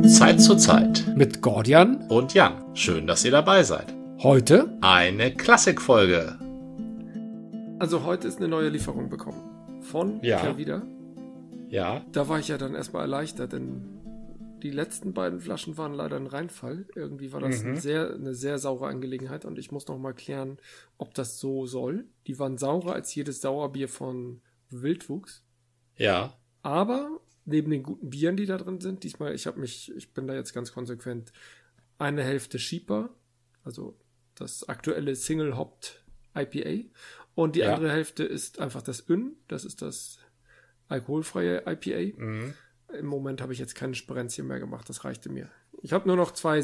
Von Zeit zu Zeit mit Gordian und Jan. Schön, dass ihr dabei seid. Heute eine Klassikfolge. Also heute ist eine neue Lieferung bekommen von Kehrwieder. Ja. Da war ich ja dann erstmal erleichtert, denn die letzten beiden Flaschen waren leider ein Reinfall. Irgendwie war das eine sehr saure Angelegenheit und ich muss noch mal klären, ob das so soll. Die waren saurer als jedes Sauerbier von Wildwuchs. Ja. Aber neben den guten Bieren, die da drin sind, diesmal, ich bin da jetzt ganz konsequent, eine Hälfte Sheeper, also das aktuelle Single Hopped IPA, und die andere Hälfte ist einfach das Ün, das ist das alkoholfreie IPA. Im Moment habe ich jetzt keine Sperenzien mehr gemacht, das reichte mir. Ich habe nur noch 2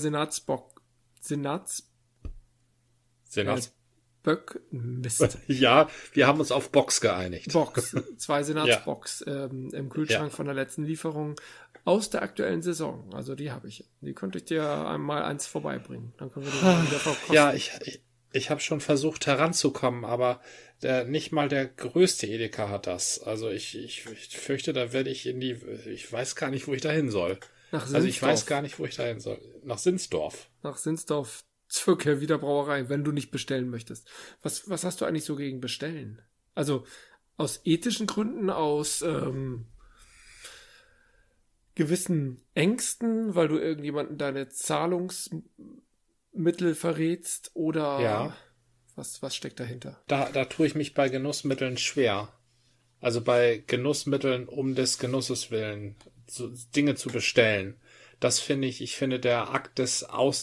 Mist. Ja, wir haben uns auf Box geeinigt. 2 Senatsbox im Kühlschrank von der letzten Lieferung aus der aktuellen Saison. Also die habe ich. Die könnte ich dir einmal eins vorbeibringen. Dann können wir die wieder verkosten. Ja, ich habe schon versucht heranzukommen, aber nicht mal der größte Edeka hat das. Also ich fürchte, da werde ich ich weiß gar nicht, wo ich da hin soll. Nach Sinsdorf. Also ich weiß gar nicht, wo ich da hin soll. Nach Sinsdorf. Nach Sinsdorf zur Kehrwieder Brauerei, wenn du nicht bestellen möchtest. Was hast du eigentlich so gegen Bestellen? Also aus ethischen Gründen, aus gewissen Ängsten, weil du irgendjemanden deine Zahlungsmittel verrätst oder was steckt dahinter? Da tue ich mich bei Genussmitteln schwer. Also bei Genussmitteln um des Genusses willen, Dinge zu bestellen. Das finde ich finde der Akt des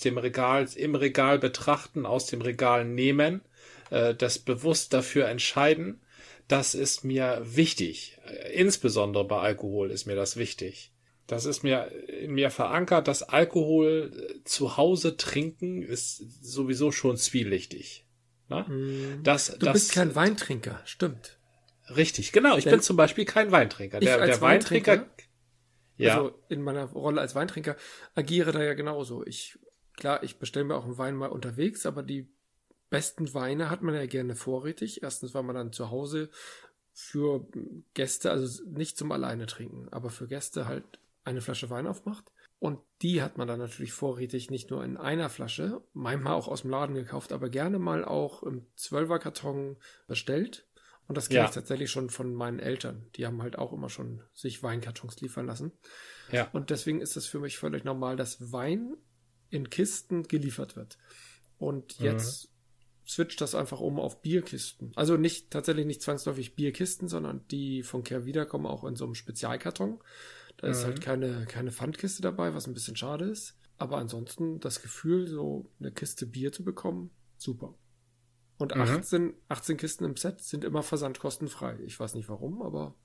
im Regal betrachten, aus dem Regal nehmen, das bewusst dafür entscheiden, das ist mir wichtig. Insbesondere bei Alkohol ist mir das wichtig. Das ist in mir verankert, dass Alkohol zu Hause trinken ist sowieso schon zwielichtig. Na? Du bist kein Weintrinker, stimmt. Richtig, genau. Ich bin zum Beispiel kein Weintrinker. Der Weintrinker, also in meiner Rolle als Weintrinker agiere da ja genauso. Ich bestelle mir auch einen Wein mal unterwegs, aber die besten Weine hat man ja gerne vorrätig. Erstens, weil man dann zu Hause für Gäste, also nicht zum Alleine trinken, aber für Gäste halt eine Flasche Wein aufmacht. Und die hat man dann natürlich vorrätig, nicht nur in einer Flasche, manchmal auch aus dem Laden gekauft, aber gerne mal auch im 12er-Karton bestellt. Und das kenne ich tatsächlich schon von meinen Eltern. Die haben halt auch immer schon sich Weinkartons liefern lassen. Ja. Und deswegen ist es für mich völlig normal, dass Wein in Kisten geliefert wird. Und jetzt switcht das einfach um auf Bierkisten. Also tatsächlich nicht zwangsläufig Bierkisten, sondern die von Kehrwieder kommen auch in so einem Spezialkarton. Da ist halt keine Pfandkiste dabei, was ein bisschen schade ist. Aber ansonsten das Gefühl, so eine Kiste Bier zu bekommen, super. Und 18 Kisten im Set sind immer versandkostenfrei. Ich weiß nicht warum, aber...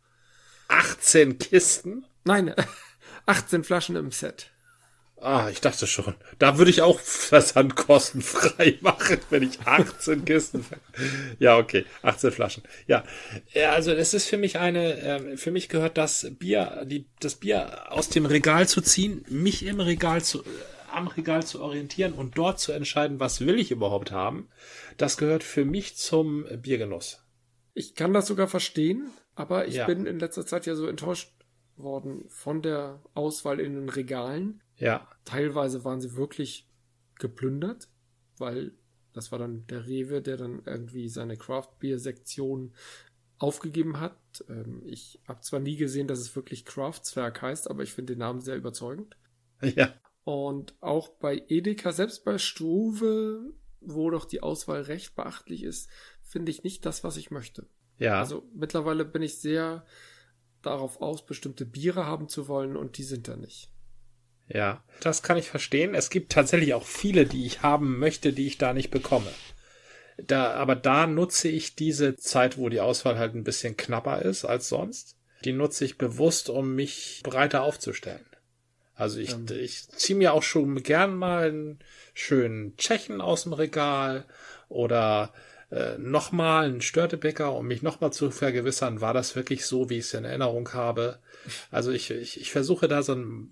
18 Kisten? Nein, 18 Flaschen im Set. Ich dachte schon. Da würde ich auch versandkostenfrei machen, wenn ich 18 Kisten... Ja, okay, 18 Flaschen. Ja, also es ist für mich für mich gehört das Bier aus dem Regal zu ziehen, mich am Regal zu orientieren und dort zu entscheiden, was will ich überhaupt haben. Das gehört für mich zum Biergenuss. Ich kann das sogar verstehen, aber ich bin in letzter Zeit ja so enttäuscht worden von der Auswahl in den Regalen. Ja. Teilweise waren sie wirklich geplündert, weil das war dann der Rewe, der dann irgendwie seine Craft-Bier-Sektion aufgegeben hat. Ich habe zwar nie gesehen, dass es wirklich Craftswerk heißt, aber ich finde den Namen sehr überzeugend. Ja. Und auch bei Edeka, selbst bei Struve, wo doch die Auswahl recht beachtlich ist, finde ich nicht das, was ich möchte. Ja. Also mittlerweile bin ich sehr darauf aus, bestimmte Biere haben zu wollen und die sind da nicht. Ja, das kann ich verstehen. Es gibt tatsächlich auch viele, die ich haben möchte, die ich da nicht bekomme. Aber da nutze ich diese Zeit, wo die Auswahl halt ein bisschen knapper ist als sonst. Die nutze ich bewusst, um mich breiter aufzustellen. Also ich ziehe mir auch schon gern mal einen schönen Tschechen aus dem Regal oder nochmal einen Störtebeker, um mich nochmal zu vergewissern, war das wirklich so, wie ich es in Erinnerung habe. Also ich versuche da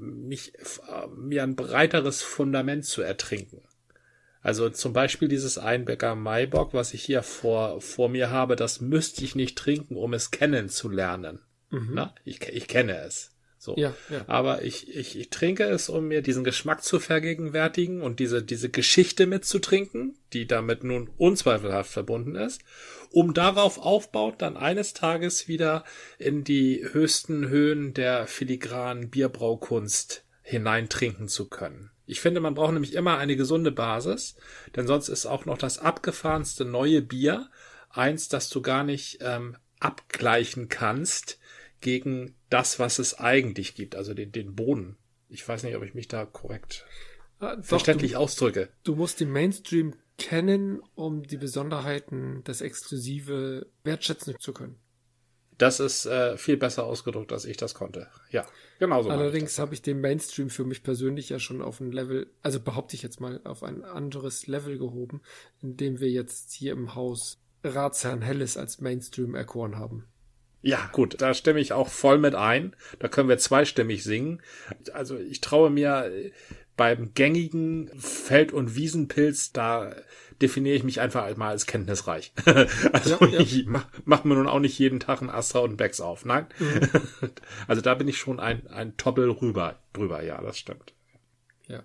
mir ein breiteres Fundament zu ertrinken. Also zum Beispiel dieses Einbecker Maibock, was ich hier vor mir habe, das müsste ich nicht trinken, um es kennenzulernen. Na? Ich kenne es. So. Ja. Aber ich trinke es, um mir diesen Geschmack zu vergegenwärtigen und diese Geschichte mitzutrinken, die damit nun unzweifelhaft verbunden ist, um darauf aufbaut, dann eines Tages wieder in die höchsten Höhen der filigranen Bierbraukunst hineintrinken zu können. Ich finde, man braucht nämlich immer eine gesunde Basis, denn sonst ist auch noch das abgefahrenste neue Bier eins, das du gar nicht abgleichen kannst gegen das, was es eigentlich gibt, also den Boden. Ich weiß nicht, ob ich mich da korrekt verständlich ausdrücke. Du musst den Mainstream kennen, um die Besonderheiten, das Exklusive wertschätzen zu können. Das ist viel besser ausgedrückt, als ich das konnte. Ja, genau so. Allerdings habe ich den Mainstream für mich persönlich ja schon auf ein Level, also behaupte ich jetzt mal, auf ein anderes Level gehoben, indem wir jetzt hier im Haus Ratsherrn Helles als Mainstream erkoren haben. Ja, gut, da stimme ich auch voll mit ein. Da können wir zweistimmig singen. Also ich traue mir beim gängigen Feld- und Wiesenpilz, da definiere ich mich einfach mal als kenntnisreich. Also ich mach mir nun auch nicht jeden Tag einen Astra und einen Becks auf. Nein. Mhm. Also da bin ich schon ein Toppel drüber. Ja, das stimmt. Ja.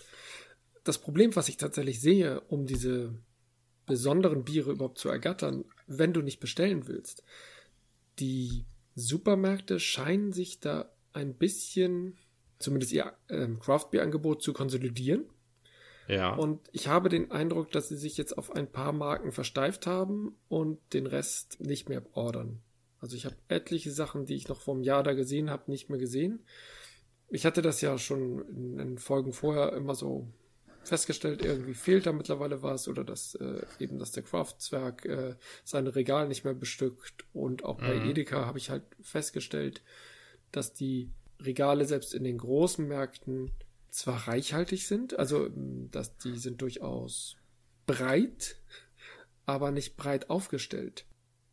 Das Problem, was ich tatsächlich sehe, um diese besonderen Biere überhaupt zu ergattern, wenn du nicht bestellen willst, die Supermärkte scheinen sich da ein bisschen, zumindest ihr Craft-Bier-Angebot zu konsolidieren. Ja. Und ich habe den Eindruck, dass sie sich jetzt auf ein paar Marken versteift haben und den Rest nicht mehr ordern. Also ich habe etliche Sachen, die ich noch vor einem Jahr da gesehen habe, nicht mehr gesehen. Ich hatte das ja schon in Folgen vorher immer so festgestellt, irgendwie fehlt da mittlerweile was oder dass der Craftswerk seine Regale nicht mehr bestückt. Und auch bei Edeka habe ich halt festgestellt, dass die Regale selbst in den großen Märkten zwar reichhaltig sind, also dass die sind durchaus breit, aber nicht breit aufgestellt.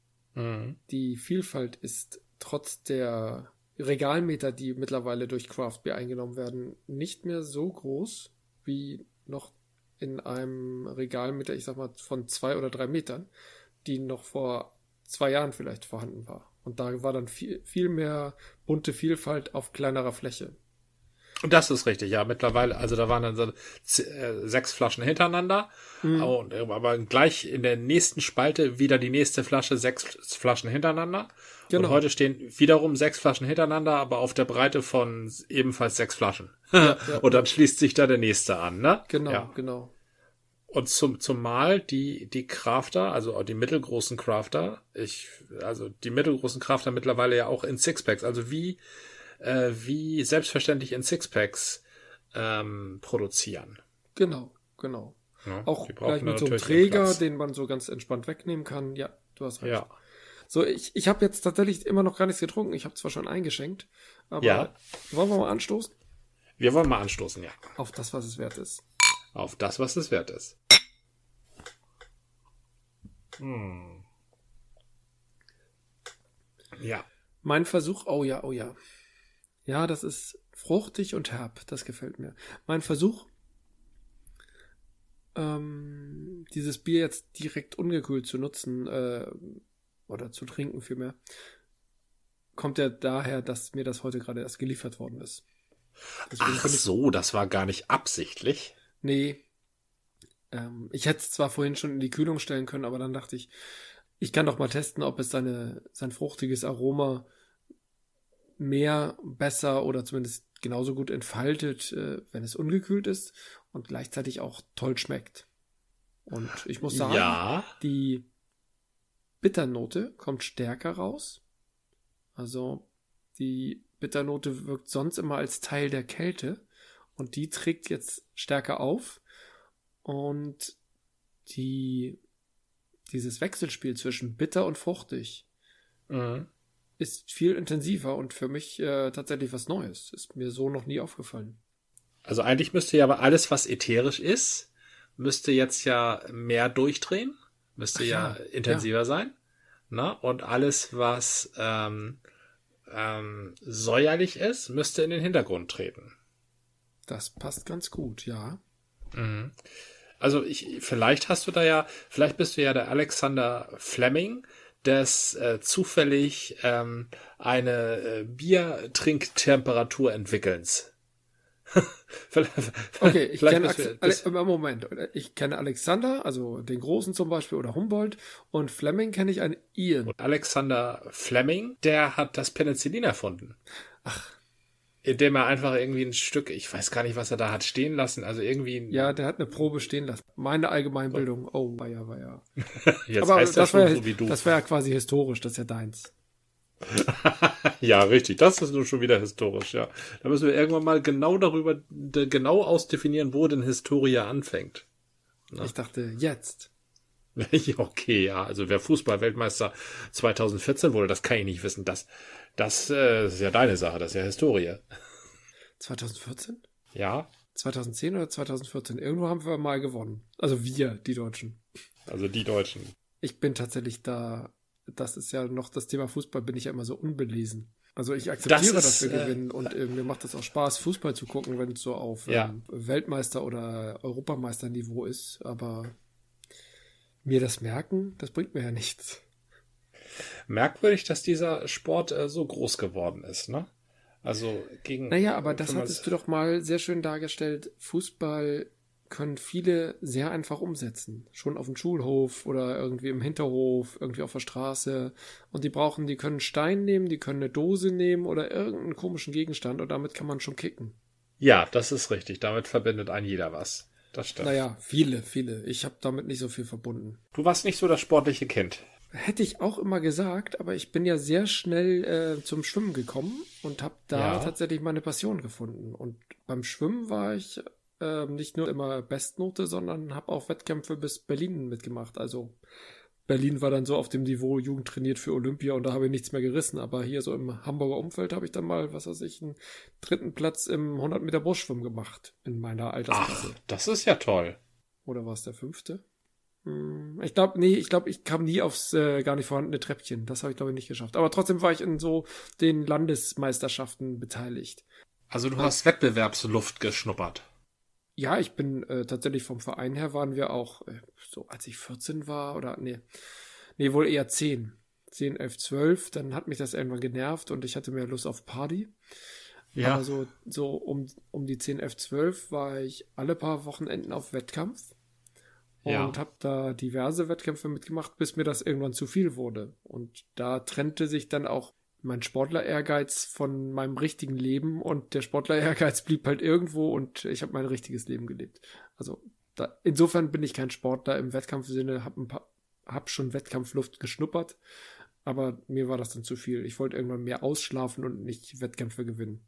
Die Vielfalt ist trotz der Regalmeter, die mittlerweile durch Craft Beer eingenommen werden, nicht mehr so groß wie noch in einem Regalmeter, ich sag mal, von 2 oder 3 Metern, die noch vor 2 Jahren vielleicht vorhanden war. Und da war dann viel mehr bunte Vielfalt auf kleinerer Fläche. Und das ist richtig, ja. Mittlerweile, also da waren dann so 6 Flaschen hintereinander, aber gleich in der nächsten Spalte wieder die nächste Flasche, 6 Flaschen hintereinander. Genau. Und heute stehen wiederum 6 Flaschen hintereinander, aber auf der Breite von ebenfalls 6 Flaschen. Ja. Und dann schließt sich da der nächste an, ne? Genau. Und zumal die Crafter, also die mittelgroßen Crafter, die mittelgroßen Crafter mittlerweile ja auch in Sixpacks, also wie selbstverständlich in Sixpacks produzieren. Genau. Ja, auch gleich mit so einem Träger, den man so ganz entspannt wegnehmen kann. Ja, du hast recht. Ja. So, ich habe jetzt tatsächlich immer noch gar nichts getrunken. Ich habe zwar schon eingeschenkt, aber wollen wir mal anstoßen? Wir wollen mal anstoßen, ja. Auf das, was es wert ist. Auf das, was es wert ist. Ja. Mein Versuch, oh ja. Ja, das ist fruchtig und herb, das gefällt mir. Mein Versuch, dieses Bier jetzt direkt ungekühlt zu nutzen, oder zu trinken vielmehr, kommt ja daher, dass mir das heute gerade erst geliefert worden ist. Deswegen Ach so, das war gar nicht absichtlich? Nee. Ich hätte es zwar vorhin schon in die Kühlung stellen können, aber dann dachte ich, ich kann doch mal testen, ob es sein fruchtiges Aroma besser oder zumindest genauso gut entfaltet, wenn es ungekühlt ist und gleichzeitig auch toll schmeckt. Und ich muss sagen, die Bitternote kommt stärker raus. Also die Bitternote wirkt sonst immer als Teil der Kälte und die trägt jetzt stärker auf und dieses Wechselspiel zwischen bitter und fruchtig ist viel intensiver und für mich tatsächlich was Neues. Ist mir so noch nie aufgefallen. Also eigentlich müsste ja aber alles, was ätherisch ist, müsste jetzt ja mehr durchdrehen, müsste intensiver sein. Na? Und alles, was säuerlich ist, müsste in den Hintergrund treten. Das passt ganz gut, ja. Also vielleicht bist du ja der Alexander Fleming, des zufällig eine Biertrinktemperatur entwickelns. Okay, ich kenne Alexander, also den Großen zum Beispiel, oder Humboldt, und Fleming kenne ich einen Ian. Und Alexander Fleming, der hat das Penicillin erfunden. Ach. Indem er einfach irgendwie ein Stück, ich weiß gar nicht, was er da hat stehen lassen, also irgendwie... Ja, der hat eine Probe stehen lassen. Meine Allgemeinbildung, war ja. Jetzt aber heißt das schon war so wie du. Das wäre ja quasi historisch, das ist ja deins. Ja, richtig. Das ist nun schon wieder historisch, ja. Da müssen wir irgendwann mal genau ausdefinieren, wo denn Historie anfängt. Na? Ich dachte, jetzt. Okay, ja. Also wer Fußball-Weltmeister 2014 wurde, das kann ich nicht wissen. Das ist ja deine Sache, das ist ja Historie. 2014? Ja. 2010 oder 2014? Irgendwo haben wir mal gewonnen. Also wir, die Deutschen. Also die Deutschen. Ich bin tatsächlich da... Das ist ja noch das Thema Fußball, bin ich ja immer so unbelesen. Also ich akzeptiere, dass wir gewinnen und mir macht es auch Spaß, Fußball zu gucken, wenn es so auf Weltmeister- oder Europameisterniveau ist. Aber mir das merken, das bringt mir ja nichts. Merkwürdig, dass dieser Sport so groß geworden ist, ne? Also gegen... Naja, aber das hattest du doch mal sehr schön dargestellt. Fußball können viele sehr einfach umsetzen. Schon auf dem Schulhof oder irgendwie im Hinterhof, irgendwie auf der Straße. Und die können einen Stein nehmen, die können eine Dose nehmen oder irgendeinen komischen Gegenstand und damit kann man schon kicken. Ja, das ist richtig. Damit verbindet ein jeder was. Das stimmt. Naja, viele. Ich habe damit nicht so viel verbunden. Du warst nicht so das sportliche Kind. Hätte ich auch immer gesagt, aber ich bin ja sehr schnell zum Schwimmen gekommen und habe da tatsächlich meine Passion gefunden. Und beim Schwimmen war ich nicht nur immer Bestnote, sondern habe auch Wettkämpfe bis Berlin mitgemacht. Also Berlin war dann so auf dem Niveau Jugend trainiert für Olympia und da habe ich nichts mehr gerissen. Aber hier so im Hamburger Umfeld habe ich dann mal, einen 3. Platz im 100 Meter Brustschwimmen gemacht in meiner Altersklasse. Ach, das ist ja toll. Oder war es der 5.? Ich glaube, ich kam nie aufs gar nicht vorhandene Treppchen. Das habe ich, glaube ich, nicht geschafft. Aber trotzdem war ich in so den Landesmeisterschaften beteiligt. Also du hast Wettbewerbsluft geschnuppert. Ja, ich bin tatsächlich vom Verein her waren wir auch, so als ich 14 war oder nee, wohl eher 10. 10, 11, 12, dann hat mich das irgendwann genervt und ich hatte mehr Lust auf Party. Ja. Aber so um die 10, 11, 12 war ich alle paar Wochenenden auf Wettkampf und habe da diverse Wettkämpfe mitgemacht, bis mir das irgendwann zu viel wurde. Und da trennte sich dann auch mein Sportler-Ehrgeiz von meinem richtigen Leben und der Sportler-Ehrgeiz blieb halt irgendwo und ich habe mein richtiges Leben gelebt. Also insofern bin ich kein Sportler im Wettkampfsinne, hab schon Wettkampfluft geschnuppert, aber mir war das dann zu viel. Ich wollte irgendwann mehr ausschlafen und nicht Wettkämpfe gewinnen.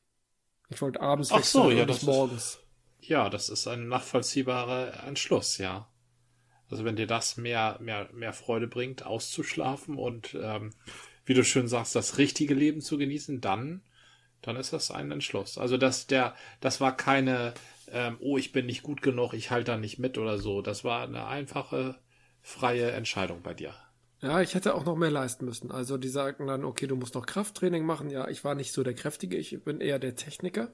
Ich wollte abends wechseln und nicht morgens. Ja, das ist ein nachvollziehbarer Entschluss, ja. Also wenn dir das mehr Freude bringt, auszuschlafen und wie du schön sagst, das richtige Leben zu genießen, dann ist das ein Entschluss. Also das war keine, ich bin nicht gut genug, ich halte da nicht mit oder so. Das war eine einfache, freie Entscheidung bei dir. Ja, ich hätte auch noch mehr leisten müssen. Also die sagten dann, okay, du musst noch Krafttraining machen. Ja, ich war nicht so der Kräftige, ich bin eher der Techniker.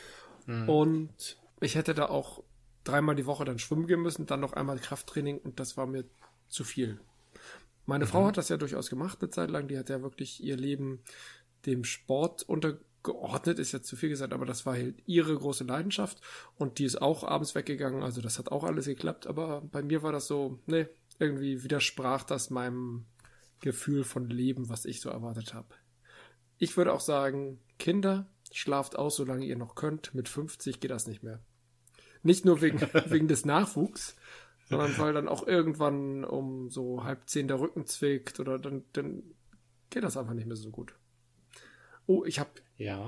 Und ich hätte da auch 3-mal die Woche dann schwimmen gehen müssen, dann noch einmal Krafttraining und das war mir zu viel. Meine Frau hat das ja durchaus gemacht eine Zeit lang. Die hat ja wirklich ihr Leben dem Sport untergeordnet, ist jetzt zu viel gesagt, aber das war halt ihre große Leidenschaft und die ist auch abends weggegangen. Also das hat auch alles geklappt, aber bei mir war das so, irgendwie widersprach das meinem Gefühl von Leben, was ich so erwartet habe. Ich würde auch sagen, Kinder, schlaft aus, solange ihr noch könnt. Mit 50 geht das nicht mehr. Nicht nur wegen des Nachwuchs, sondern weil dann auch irgendwann um so 9:30 der Rücken zwickt oder dann geht das einfach nicht mehr so gut. Oh, ich habe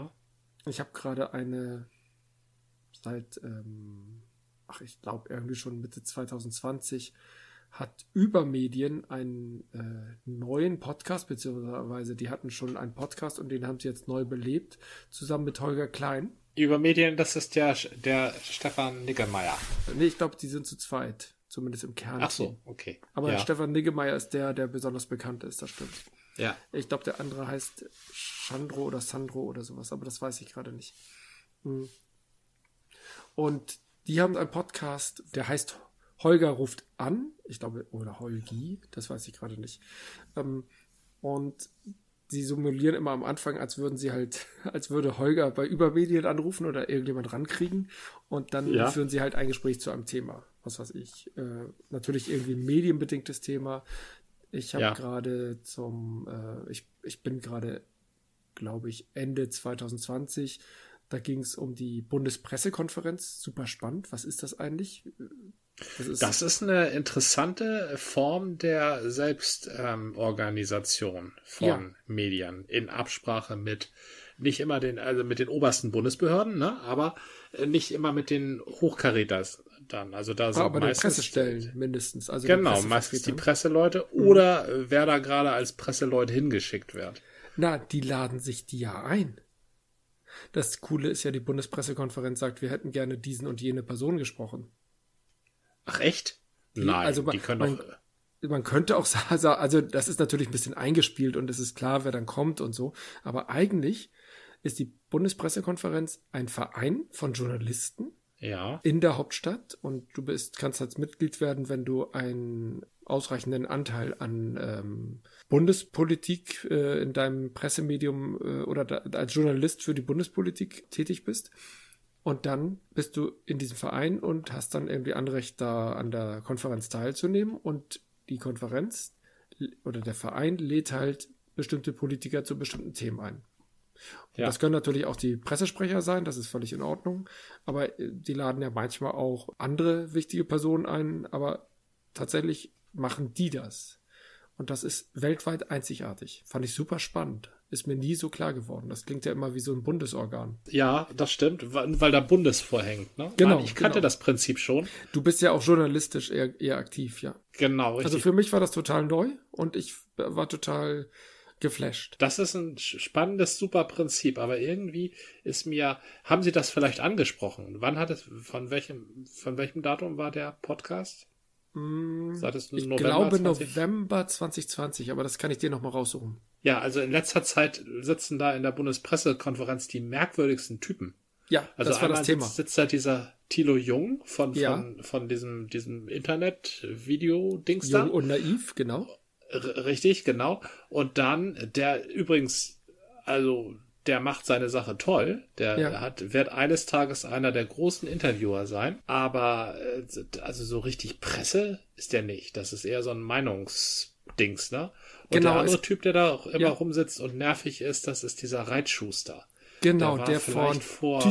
gerade seit ich glaube irgendwie schon Mitte 2020 hat Übermedien einen neuen Podcast, beziehungsweise die hatten schon einen Podcast und den haben sie jetzt neu belebt, zusammen mit Holger Klein. Übermedien, das ist der Stefan Niggemeier. Nee, ich glaube, die sind zu zweit, zumindest im Kern. Ach so, okay. Aber Stefan Niggemeier ist der besonders bekannt ist, das stimmt. Ja. Ich glaube, der andere heißt Chandro oder Sandro oder sowas, aber das weiß ich gerade nicht. Und die haben einen Podcast, der heißt Holger ruft an, ich glaube, oder Holgi, das weiß ich gerade nicht. Und sie simulieren immer am Anfang, als würde Holger bei Übermedien anrufen oder irgendjemand rankriegen. Und dann führen sie halt ein Gespräch zu einem Thema. Was weiß ich. Natürlich irgendwie ein medienbedingtes Thema. Ich habe gerade ich bin gerade, glaube ich, Ende 2020. Da ging es um die Bundespressekonferenz. Super spannend. Was ist das eigentlich? Das ist eine interessante Form der Selbstorganisation von Medien in Absprache mit nicht immer mit den obersten Bundesbehörden, ne, aber nicht immer mit den Hochkaräters dann. Also da sind aber meistens die Pressestellen mindestens. Also genau, meistens die Presseleute oder wer da gerade als Presseleute hingeschickt wird. Na, die laden sich die ja ein. Das Coole ist ja, die Bundespressekonferenz sagt, wir hätten gerne diesen und jene Person gesprochen. Ach echt? Nein, also die können doch... Man könnte auch sagen, also das ist natürlich ein bisschen eingespielt und es ist klar, wer dann kommt und so. Aber eigentlich ist die Bundespressekonferenz ein Verein von Journalisten in der Hauptstadt und du kannst als Mitglied werden, wenn du einen ausreichenden Anteil an Bundespolitik in deinem Pressemedium oder als Journalist für die Bundespolitik tätig bist. Und dann bist du in diesem Verein und hast dann irgendwie Anrecht, da an der Konferenz teilzunehmen. Und die Konferenz oder der Verein lädt halt bestimmte Politiker zu bestimmten Themen ein. Und das können natürlich auch die Pressesprecher sein, das ist völlig in Ordnung. Aber die laden ja manchmal auch andere wichtige Personen ein. Aber tatsächlich machen die das. Und das ist weltweit einzigartig. Fand ich super spannend. Ist mir nie so klar geworden. Das klingt ja immer wie so ein Bundesorgan. Ja, das stimmt, weil da Bundes vorhängt. Ne? Genau. Nein, ich kannte das Prinzip schon. Du bist ja auch journalistisch eher aktiv, ja. Genau, richtig. Also für mich war das total neu und ich war total geflasht. Das ist ein spannendes, super Prinzip, aber irgendwie haben Sie das vielleicht angesprochen? Von welchem Datum war der Podcast? Ich glaube November 2020, aber das kann ich dir nochmal raussuchen. Ja, also in letzter Zeit sitzen da in der Bundespressekonferenz die merkwürdigsten Typen. Ja, also das war das Thema. Sitzt da dieser Thilo Jung von diesem Internet-Video-Dings da. Jung und naiv, genau. Richtig, genau. Und dann, der übrigens, also der macht seine Sache toll. Wird eines Tages einer der großen Interviewer sein. Aber also so richtig Presse ist der nicht. Das ist eher so ein Meinungsdings, ne? Und der andere Typ, der da auch immer rumsitzt und nervig ist, das ist dieser Reitschuster. Genau, der von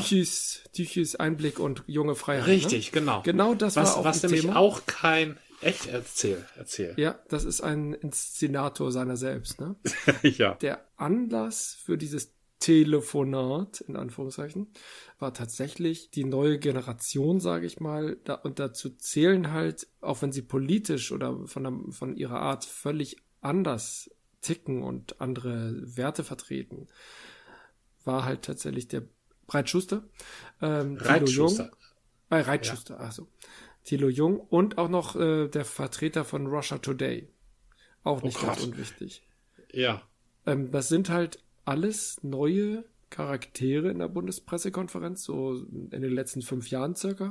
Tychis Einblick und junge Freiheit. Richtig, ne? Genau. Genau das war auch was das nämlich Thema. Auch kein... Echt? Erzähl. Ja, das ist ein Inszenator seiner selbst, ne? Ja. Der Anlass für dieses Telefonat, in Anführungszeichen, war tatsächlich die neue Generation, sage ich mal. Und dazu zählen halt, auch wenn sie politisch oder von ihrer Art völlig anders ticken und andere Werte vertreten, war halt tatsächlich der Reitschuster. Reitschuster. Reitschuster, also. Thilo Jung und auch noch der Vertreter von Russia Today. Auch nicht ganz unwichtig. Ja. Das sind halt alles neue Charaktere in der Bundespressekonferenz, so in den letzten 5 Jahren circa,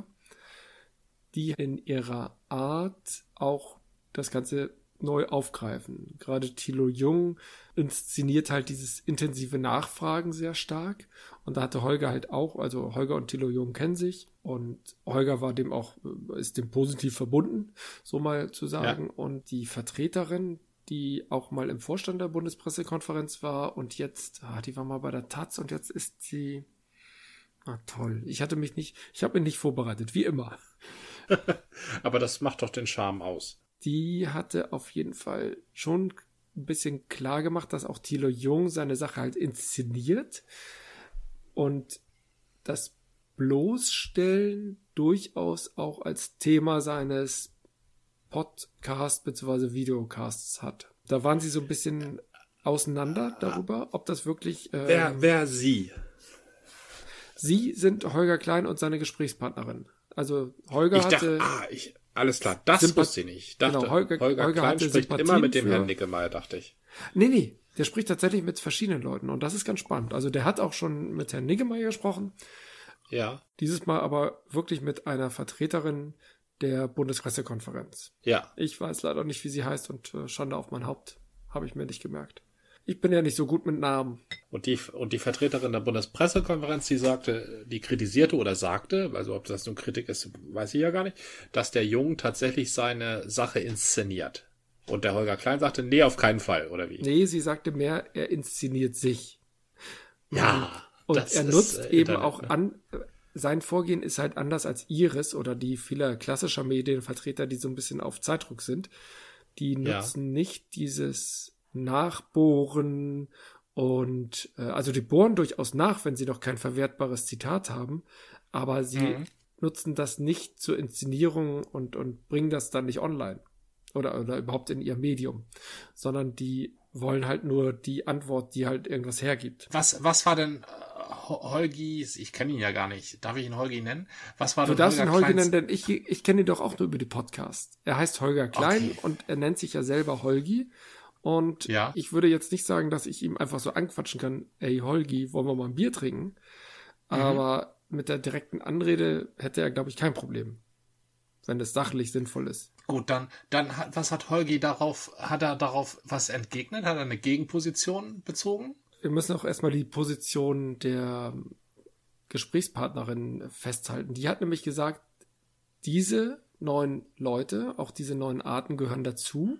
die in ihrer Art auch das Ganze neu aufgreifen. Gerade Thilo Jung inszeniert halt dieses intensive Nachfragen sehr stark. Und da hatte Holger halt auch, also Holger und Thilo Jung kennen sich und Holger ist dem positiv verbunden, so mal zu sagen. Ja. Und die Vertreterin, die auch mal im Vorstand der Bundespressekonferenz war und jetzt, die war mal bei der Taz und jetzt ist sie, toll. Ich habe mich nicht vorbereitet, wie immer. Aber das macht doch den Charme aus. Die hatte auf jeden Fall schon ein bisschen klar gemacht, dass auch Thilo Jung seine Sache halt inszeniert und das Bloßstellen durchaus auch als Thema seines Podcast bzw. Videocasts hat. Da waren sie so ein bisschen auseinander darüber, ob das wirklich... Wer sie? Sie sind Holger Klein und seine Gesprächspartnerin. Also Holger alles klar, das wusste ich nicht. Ich dachte, Holger Klein spricht Sympathien immer mit dem Herrn Nickemeyer, dachte ich. Nee, der spricht tatsächlich mit verschiedenen Leuten und das ist ganz spannend. Also der hat auch schon mit Herrn Nickemeyer gesprochen. Ja. Dieses Mal aber wirklich mit einer Vertreterin, der Bundespressekonferenz. Ja. Ich weiß leider nicht, wie sie heißt und Schande auf mein Haupt. Habe ich mir nicht gemerkt. Ich bin ja nicht so gut mit Namen. Und die Vertreterin der Bundespressekonferenz, die kritisierte oder sagte, also ob das nun Kritik ist, weiß ich ja gar nicht, dass der Jung tatsächlich seine Sache inszeniert. Und der Holger Klein sagte, nee, auf keinen Fall, oder wie? Nee, sie sagte mehr, er inszeniert sich. Ja. Und er nutzt eben Internet, auch sein Vorgehen ist halt anders als Iris oder die vieler klassischer Medienvertreter, die so ein bisschen auf Zeitdruck sind. Die nutzen nicht dieses Nachbohren und also die bohren durchaus nach, wenn sie noch kein verwertbares Zitat haben, aber sie nutzen das nicht zur Inszenierung und bringen das dann nicht online oder überhaupt in ihr Medium, sondern die wollen halt nur die Antwort, die halt irgendwas hergibt. Was war denn Holgis, ich kenne ihn ja gar nicht, darf ich ihn Holgi nennen? Was war Du denn darfst ihn Holger Holgi Kleins? nennen, denn ich kenne ihn doch auch nur über die Podcasts. Er heißt Holger Klein und er nennt sich ja selber Holgi. Und ich würde jetzt nicht sagen, dass ich ihm einfach so anquatschen kann, ey Holgi, wollen wir mal ein Bier trinken? Aber mit der direkten Anrede hätte er, glaube ich, kein Problem, wenn es sachlich sinnvoll ist. Gut, dann was hat Holgi hat er darauf was entgegnet? Hat er eine Gegenposition bezogen? Wir müssen auch erstmal die Position der Gesprächspartnerin festhalten. Die hat nämlich gesagt, diese 9 Leute, auch diese 9 Arten gehören dazu.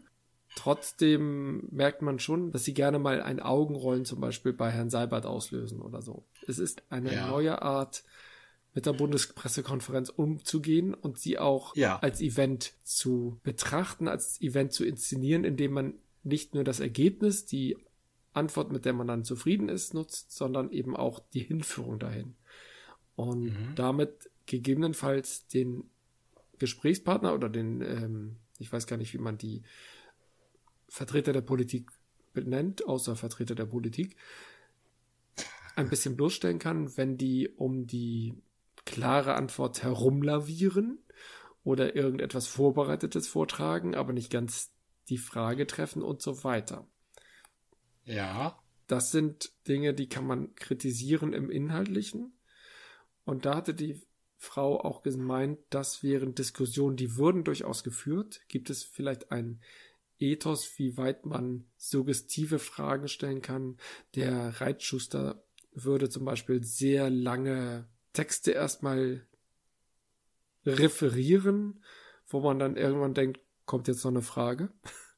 Trotzdem merkt man schon, dass sie gerne mal ein Augenrollen zum Beispiel bei Herrn Seibert auslösen oder so. Es ist eine neue Art, mit der Bundespressekonferenz umzugehen und sie auch als Event zu betrachten, als Event zu inszenieren, indem man nicht nur das Ergebnis, die Antwort, mit der man dann zufrieden ist, nutzt, sondern eben auch die Hinführung dahin. Und damit gegebenenfalls den Gesprächspartner oder den, ich weiß gar nicht, wie man die Vertreter der Politik benennt, außer Vertreter der Politik, ein bisschen bloßstellen kann, wenn die um die klare Antwort herumlavieren oder irgendetwas Vorbereitetes vortragen, aber nicht ganz die Frage treffen und so weiter. Ja. Das sind Dinge, die kann man kritisieren im Inhaltlichen. Und da hatte die Frau auch gemeint, dass während Diskussionen, die würden durchaus geführt, gibt es vielleicht ein Ethos, wie weit man suggestive Fragen stellen kann. Der Reitschuster würde zum Beispiel sehr lange Texte erstmal referieren, wo man dann irgendwann denkt, kommt jetzt noch eine Frage.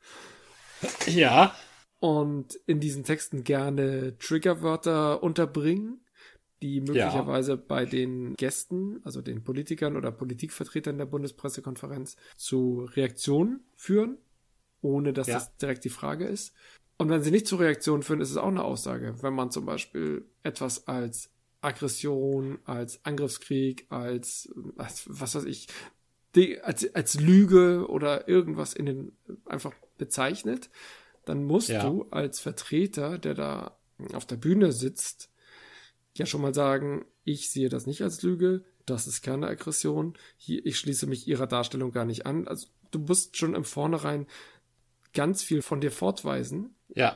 Ja. Und in diesen Texten gerne Triggerwörter unterbringen, die möglicherweise bei den Gästen, also den Politikern oder Politikvertretern der Bundespressekonferenz, zu Reaktionen führen, ohne dass das direkt die Frage ist. Und wenn sie nicht zu Reaktionen führen, ist es auch eine Aussage. Wenn man zum Beispiel etwas als Aggression, als Angriffskrieg, als was weiß ich, als Lüge oder irgendwas einfach bezeichnet, dann musst du als Vertreter, der da auf der Bühne sitzt, ja schon mal sagen, ich sehe das nicht als Lüge, das ist keine Aggression, ich schließe mich ihrer Darstellung gar nicht an. Also du musst schon im Vornherein ganz viel von dir fortweisen,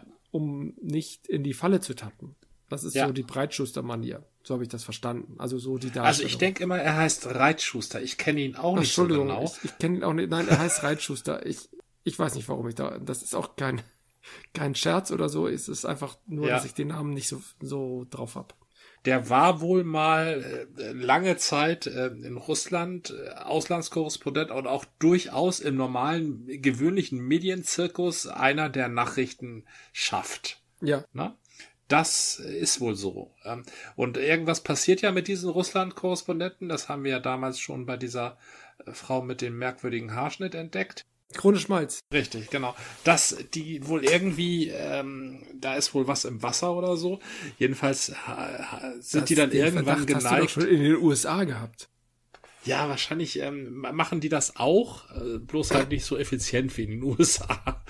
um nicht in die Falle zu tappen. Das ist so die Breitschuster-Manier. So habe ich das verstanden. Also so die Darstellung. Also ich denke immer, er heißt Reitschuster. Ich kenne ihn auch nicht so genau. Ich kenne ihn auch nicht. Nein, er heißt Reitschuster. Ich weiß nicht, warum das ist auch kein Scherz oder so. Es ist einfach nur, dass ich den Namen nicht so drauf habe. Der war wohl mal lange Zeit in Russland Auslandskorrespondent und auch durchaus im normalen, gewöhnlichen Medienzirkus einer, der Nachrichten schafft. Ja. Na? Das ist wohl so. Und irgendwas passiert ja mit diesen Russland-Korrespondenten. Das haben wir ja damals schon bei dieser Frau mit dem merkwürdigen Haarschnitt entdeckt. Krone Schmalz. Richtig, genau. Dass die wohl irgendwie, da ist wohl was im Wasser oder so. Jedenfalls sind die dann irgendwann geneigt. Hast du doch schon in den USA gehabt. Ja, wahrscheinlich machen die das auch, bloß halt nicht so effizient wie in den USA.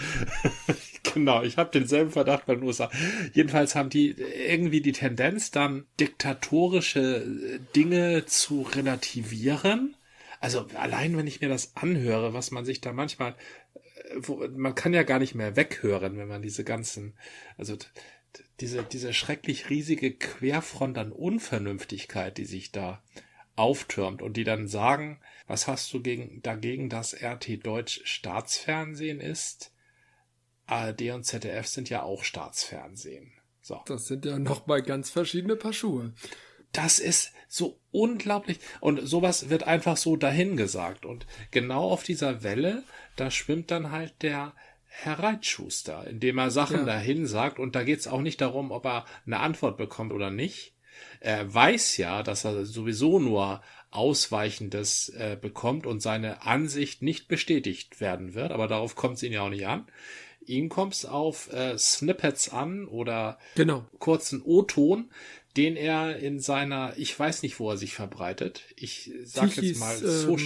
Genau, ich habe denselben Verdacht bei den USA. Jedenfalls haben die irgendwie die Tendenz, dann diktatorische Dinge zu relativieren. Also allein, wenn ich mir das anhöre, was man sich da manchmal, man kann ja gar nicht mehr weghören, wenn man diese ganzen, also diese schrecklich riesige Querfront an Unvernünftigkeit, die sich da auftürmt und die dann sagen, was hast du dagegen, dass RT Deutsch Staatsfernsehen ist? ARD und ZDF sind ja auch Staatsfernsehen. So. Das sind ja nochmal ganz verschiedene Paar Schuhe. Das ist so unglaublich. Und sowas wird einfach so dahingesagt. Und genau auf dieser Welle, da schwimmt dann halt der Herr Reitschuster, indem er Sachen dahin sagt. Und da geht es auch nicht darum, ob er eine Antwort bekommt oder nicht. Er weiß ja, dass er sowieso nur Ausweichendes bekommt und seine Ansicht nicht bestätigt werden wird. Aber darauf kommt es ihn ja auch nicht an. Ihm kommt es auf Snippets an oder kurzen O-Ton, den er in seiner, ich weiß nicht, wo er sich verbreitet. Ich sag jetzt mal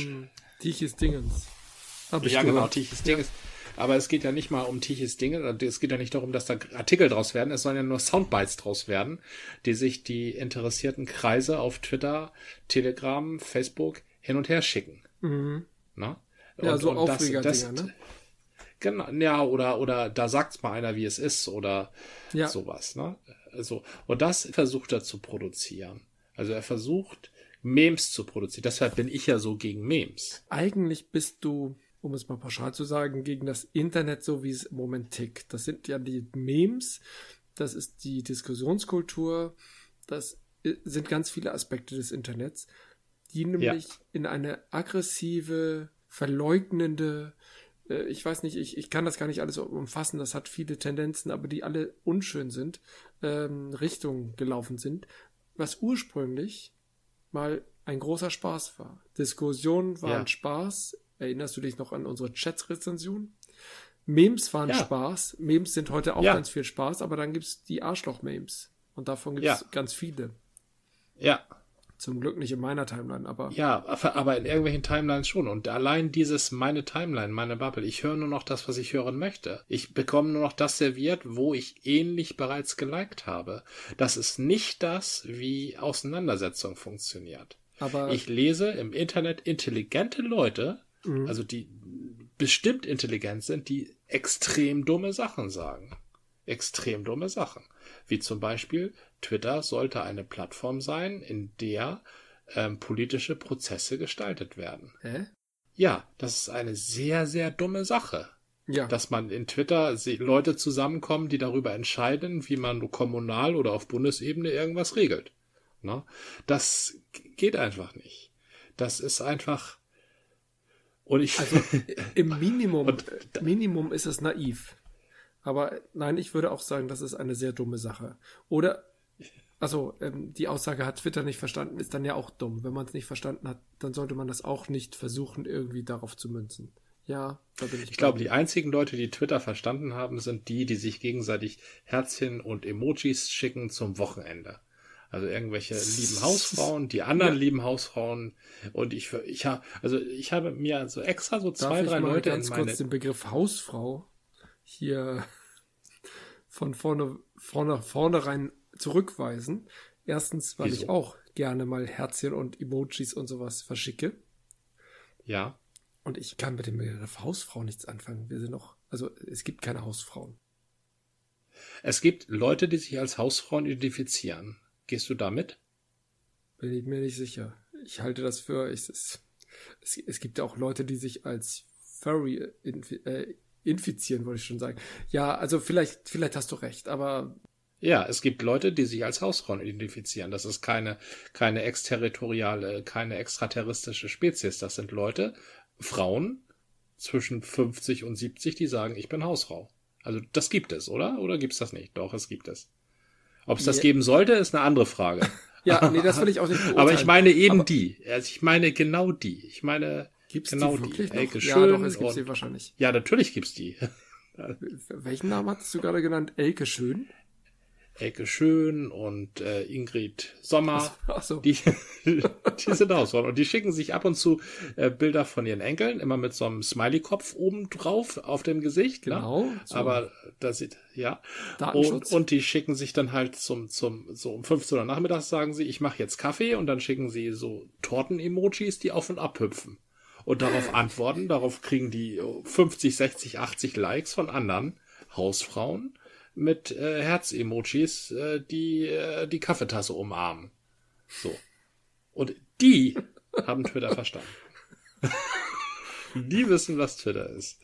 Tichys Dingens. Ja, genau, Tichys Dingens. Aber es geht ja nicht mal um Tichys Dingens. Es geht ja nicht darum, dass da Artikel draus werden. Es sollen ja nur Soundbites draus werden, die sich die interessierten Kreise auf Twitter, Telegram, Facebook hin und her schicken. Mhm. Na? Ja, so Aufreger-Dinger, ne? Genau, ja, oder da sagt's mal einer, wie es ist, oder sowas, ne? Also, und das versucht er zu produzieren. Also er versucht, Memes zu produzieren. Deshalb bin ich ja so gegen Memes. Eigentlich bist du, um es mal pauschal zu sagen, gegen das Internet, so wie es im Moment tickt. Das sind ja die Memes, das ist die Diskussionskultur, das sind ganz viele Aspekte des Internets, die nämlich in eine aggressive, verleugnende, ich weiß nicht, ich kann das gar nicht alles umfassen, das hat viele Tendenzen, aber die alle unschön sind, Richtung gelaufen sind, was ursprünglich mal ein großer Spaß war. Diskussionen waren Spaß. Erinnerst du dich noch an unsere Chat-Rezension? Memes waren Spaß. Memes sind heute auch ganz viel Spaß, aber dann gibt's die Arschloch-Memes. Und davon gibt's ganz viele. Ja. Zum Glück nicht in meiner Timeline, aber... Ja, aber in irgendwelchen Timelines schon. Und allein dieses meine Timeline, meine Bubble, ich höre nur noch das, was ich hören möchte. Ich bekomme nur noch das serviert, wo ich ähnlich bereits geliked habe. Das ist nicht das, wie Auseinandersetzung funktioniert. Aber ich lese im Internet intelligente Leute, also die bestimmt intelligent sind, die extrem dumme Sachen sagen. Extrem dumme Sachen. Wie zum Beispiel, Twitter sollte eine Plattform sein, in der politische Prozesse gestaltet werden. Ja, das ist eine sehr, sehr dumme Sache. Ja. Dass man in Twitter Leute zusammenkommen, die darüber entscheiden, wie man kommunal oder auf Bundesebene irgendwas regelt. Na? Das geht einfach nicht. Das ist einfach... Also im Minimum ist es naiv. Aber nein, ich würde auch sagen, das ist eine sehr dumme Sache. Oder, die Aussage hat Twitter nicht verstanden, ist dann ja auch dumm. Wenn man es nicht verstanden hat, dann sollte man das auch nicht versuchen, irgendwie darauf zu münzen. Ja, da bin ich. Ich glaube, die einzigen Leute, die Twitter verstanden haben, sind die sich gegenseitig Herzchen und Emojis schicken zum Wochenende. Also irgendwelche lieben Hausfrauen, die anderen lieben Hausfrauen. Und ich habe mir so extra so zwei, drei Leute ganz kurz den Begriff Hausfrau hier von vornherein zurückweisen. Erstens, weil ich auch gerne mal Herzchen und Emojis und sowas verschicke. Ja. Und ich kann mit dem Begriff Hausfrau nichts anfangen. Es gibt keine Hausfrauen. Es gibt Leute, die sich als Hausfrauen identifizieren. Gehst du damit? Bin ich mir nicht sicher. Ich halte das für... Es gibt ja auch Leute, die sich als Furry infizieren, wollte ich schon sagen. Ja, also vielleicht hast du recht, aber... Ja, es gibt Leute, die sich als Hausfrauen identifizieren. Das ist keine exterritoriale, keine extraterrestrische Spezies. Das sind Leute, Frauen zwischen 50 und 70, die sagen, ich bin Hausfrau. Also das gibt es, oder? Oder gibt es das nicht? Doch, es gibt es. Ob es das geben sollte, ist eine andere Frage. Ja, nee, das will ich auch nicht beurteilen. Aber ich meine die. Also ich meine genau die. Ich meine gibt's genau die wirklich noch? Elke Ja, Schön. doch, es gibt sie wahrscheinlich. Ja, natürlich gibt's die. Welchen Namen hattest du gerade genannt? Elke Schön? Elke Schön und Ingrid Sommer. Ach so. Die sind Hausfrauen. Und die schicken sich ab und zu Bilder von ihren Enkeln, immer mit so einem Smiley-Kopf oben drauf auf dem Gesicht. Genau. Ne? So. Aber das sieht, ja. Datenschutz. Und die schicken sich dann halt so um 15 Uhr nachmittags sagen sie, ich mache jetzt Kaffee, und dann schicken sie so Torten-Emojis, die auf und ab hüpfen. Und darauf antworten, darauf kriegen die 50, 60, 80 Likes von anderen Hausfrauen mit Herz-Emojis, die Kaffeetasse umarmen. So. Und die haben Twitter verstanden. Die wissen, was Twitter ist.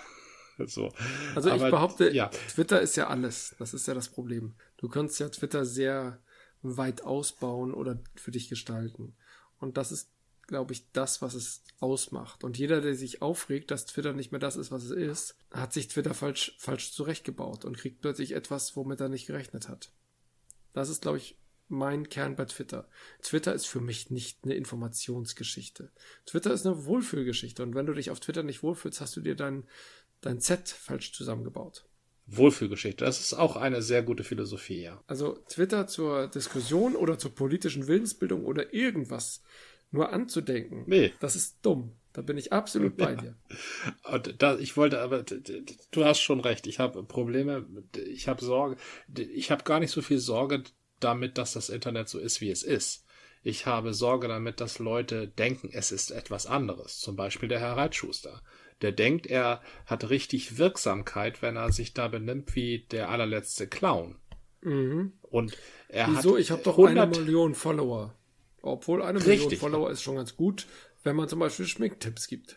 So. Also Aber, ich behaupte, ja. Twitter ist ja alles. Das ist ja das Problem. Du kannst ja Twitter sehr weit ausbauen oder für dich gestalten. Und das ist, glaube ich, das, was es ausmacht. Und jeder, der sich aufregt, dass Twitter nicht mehr das ist, was es ist, hat sich Twitter falsch zurechtgebaut und kriegt plötzlich etwas, womit er nicht gerechnet hat. Das ist, glaube ich, mein Kern bei Twitter. Twitter ist für mich nicht eine Informationsgeschichte. Twitter ist eine Wohlfühlgeschichte. Und wenn du dich auf Twitter nicht wohlfühlst, hast du dir dein Set falsch zusammengebaut. Wohlfühlgeschichte, das ist auch eine sehr gute Philosophie, ja. Also Twitter zur Diskussion oder zur politischen Willensbildung oder irgendwas nur anzudenken, das ist dumm. Da bin ich absolut bei dir. Und ich wollte aber, du hast schon recht, ich habe Probleme, ich habe Sorge, ich habe gar nicht so viel Sorge damit, dass das Internet so ist, wie es ist. Ich habe Sorge damit, dass Leute denken, es ist etwas anderes. Zum Beispiel der Herr Reitschuster. Der denkt, er hat richtig Wirksamkeit, wenn er sich da benimmt wie der allerletzte Clown. Mhm. Und er Wieso? hat Ich habe doch 100 1 Million Follower. Obwohl 1 Million Follower ist schon ganz gut, wenn man zum Beispiel Schminktipps gibt.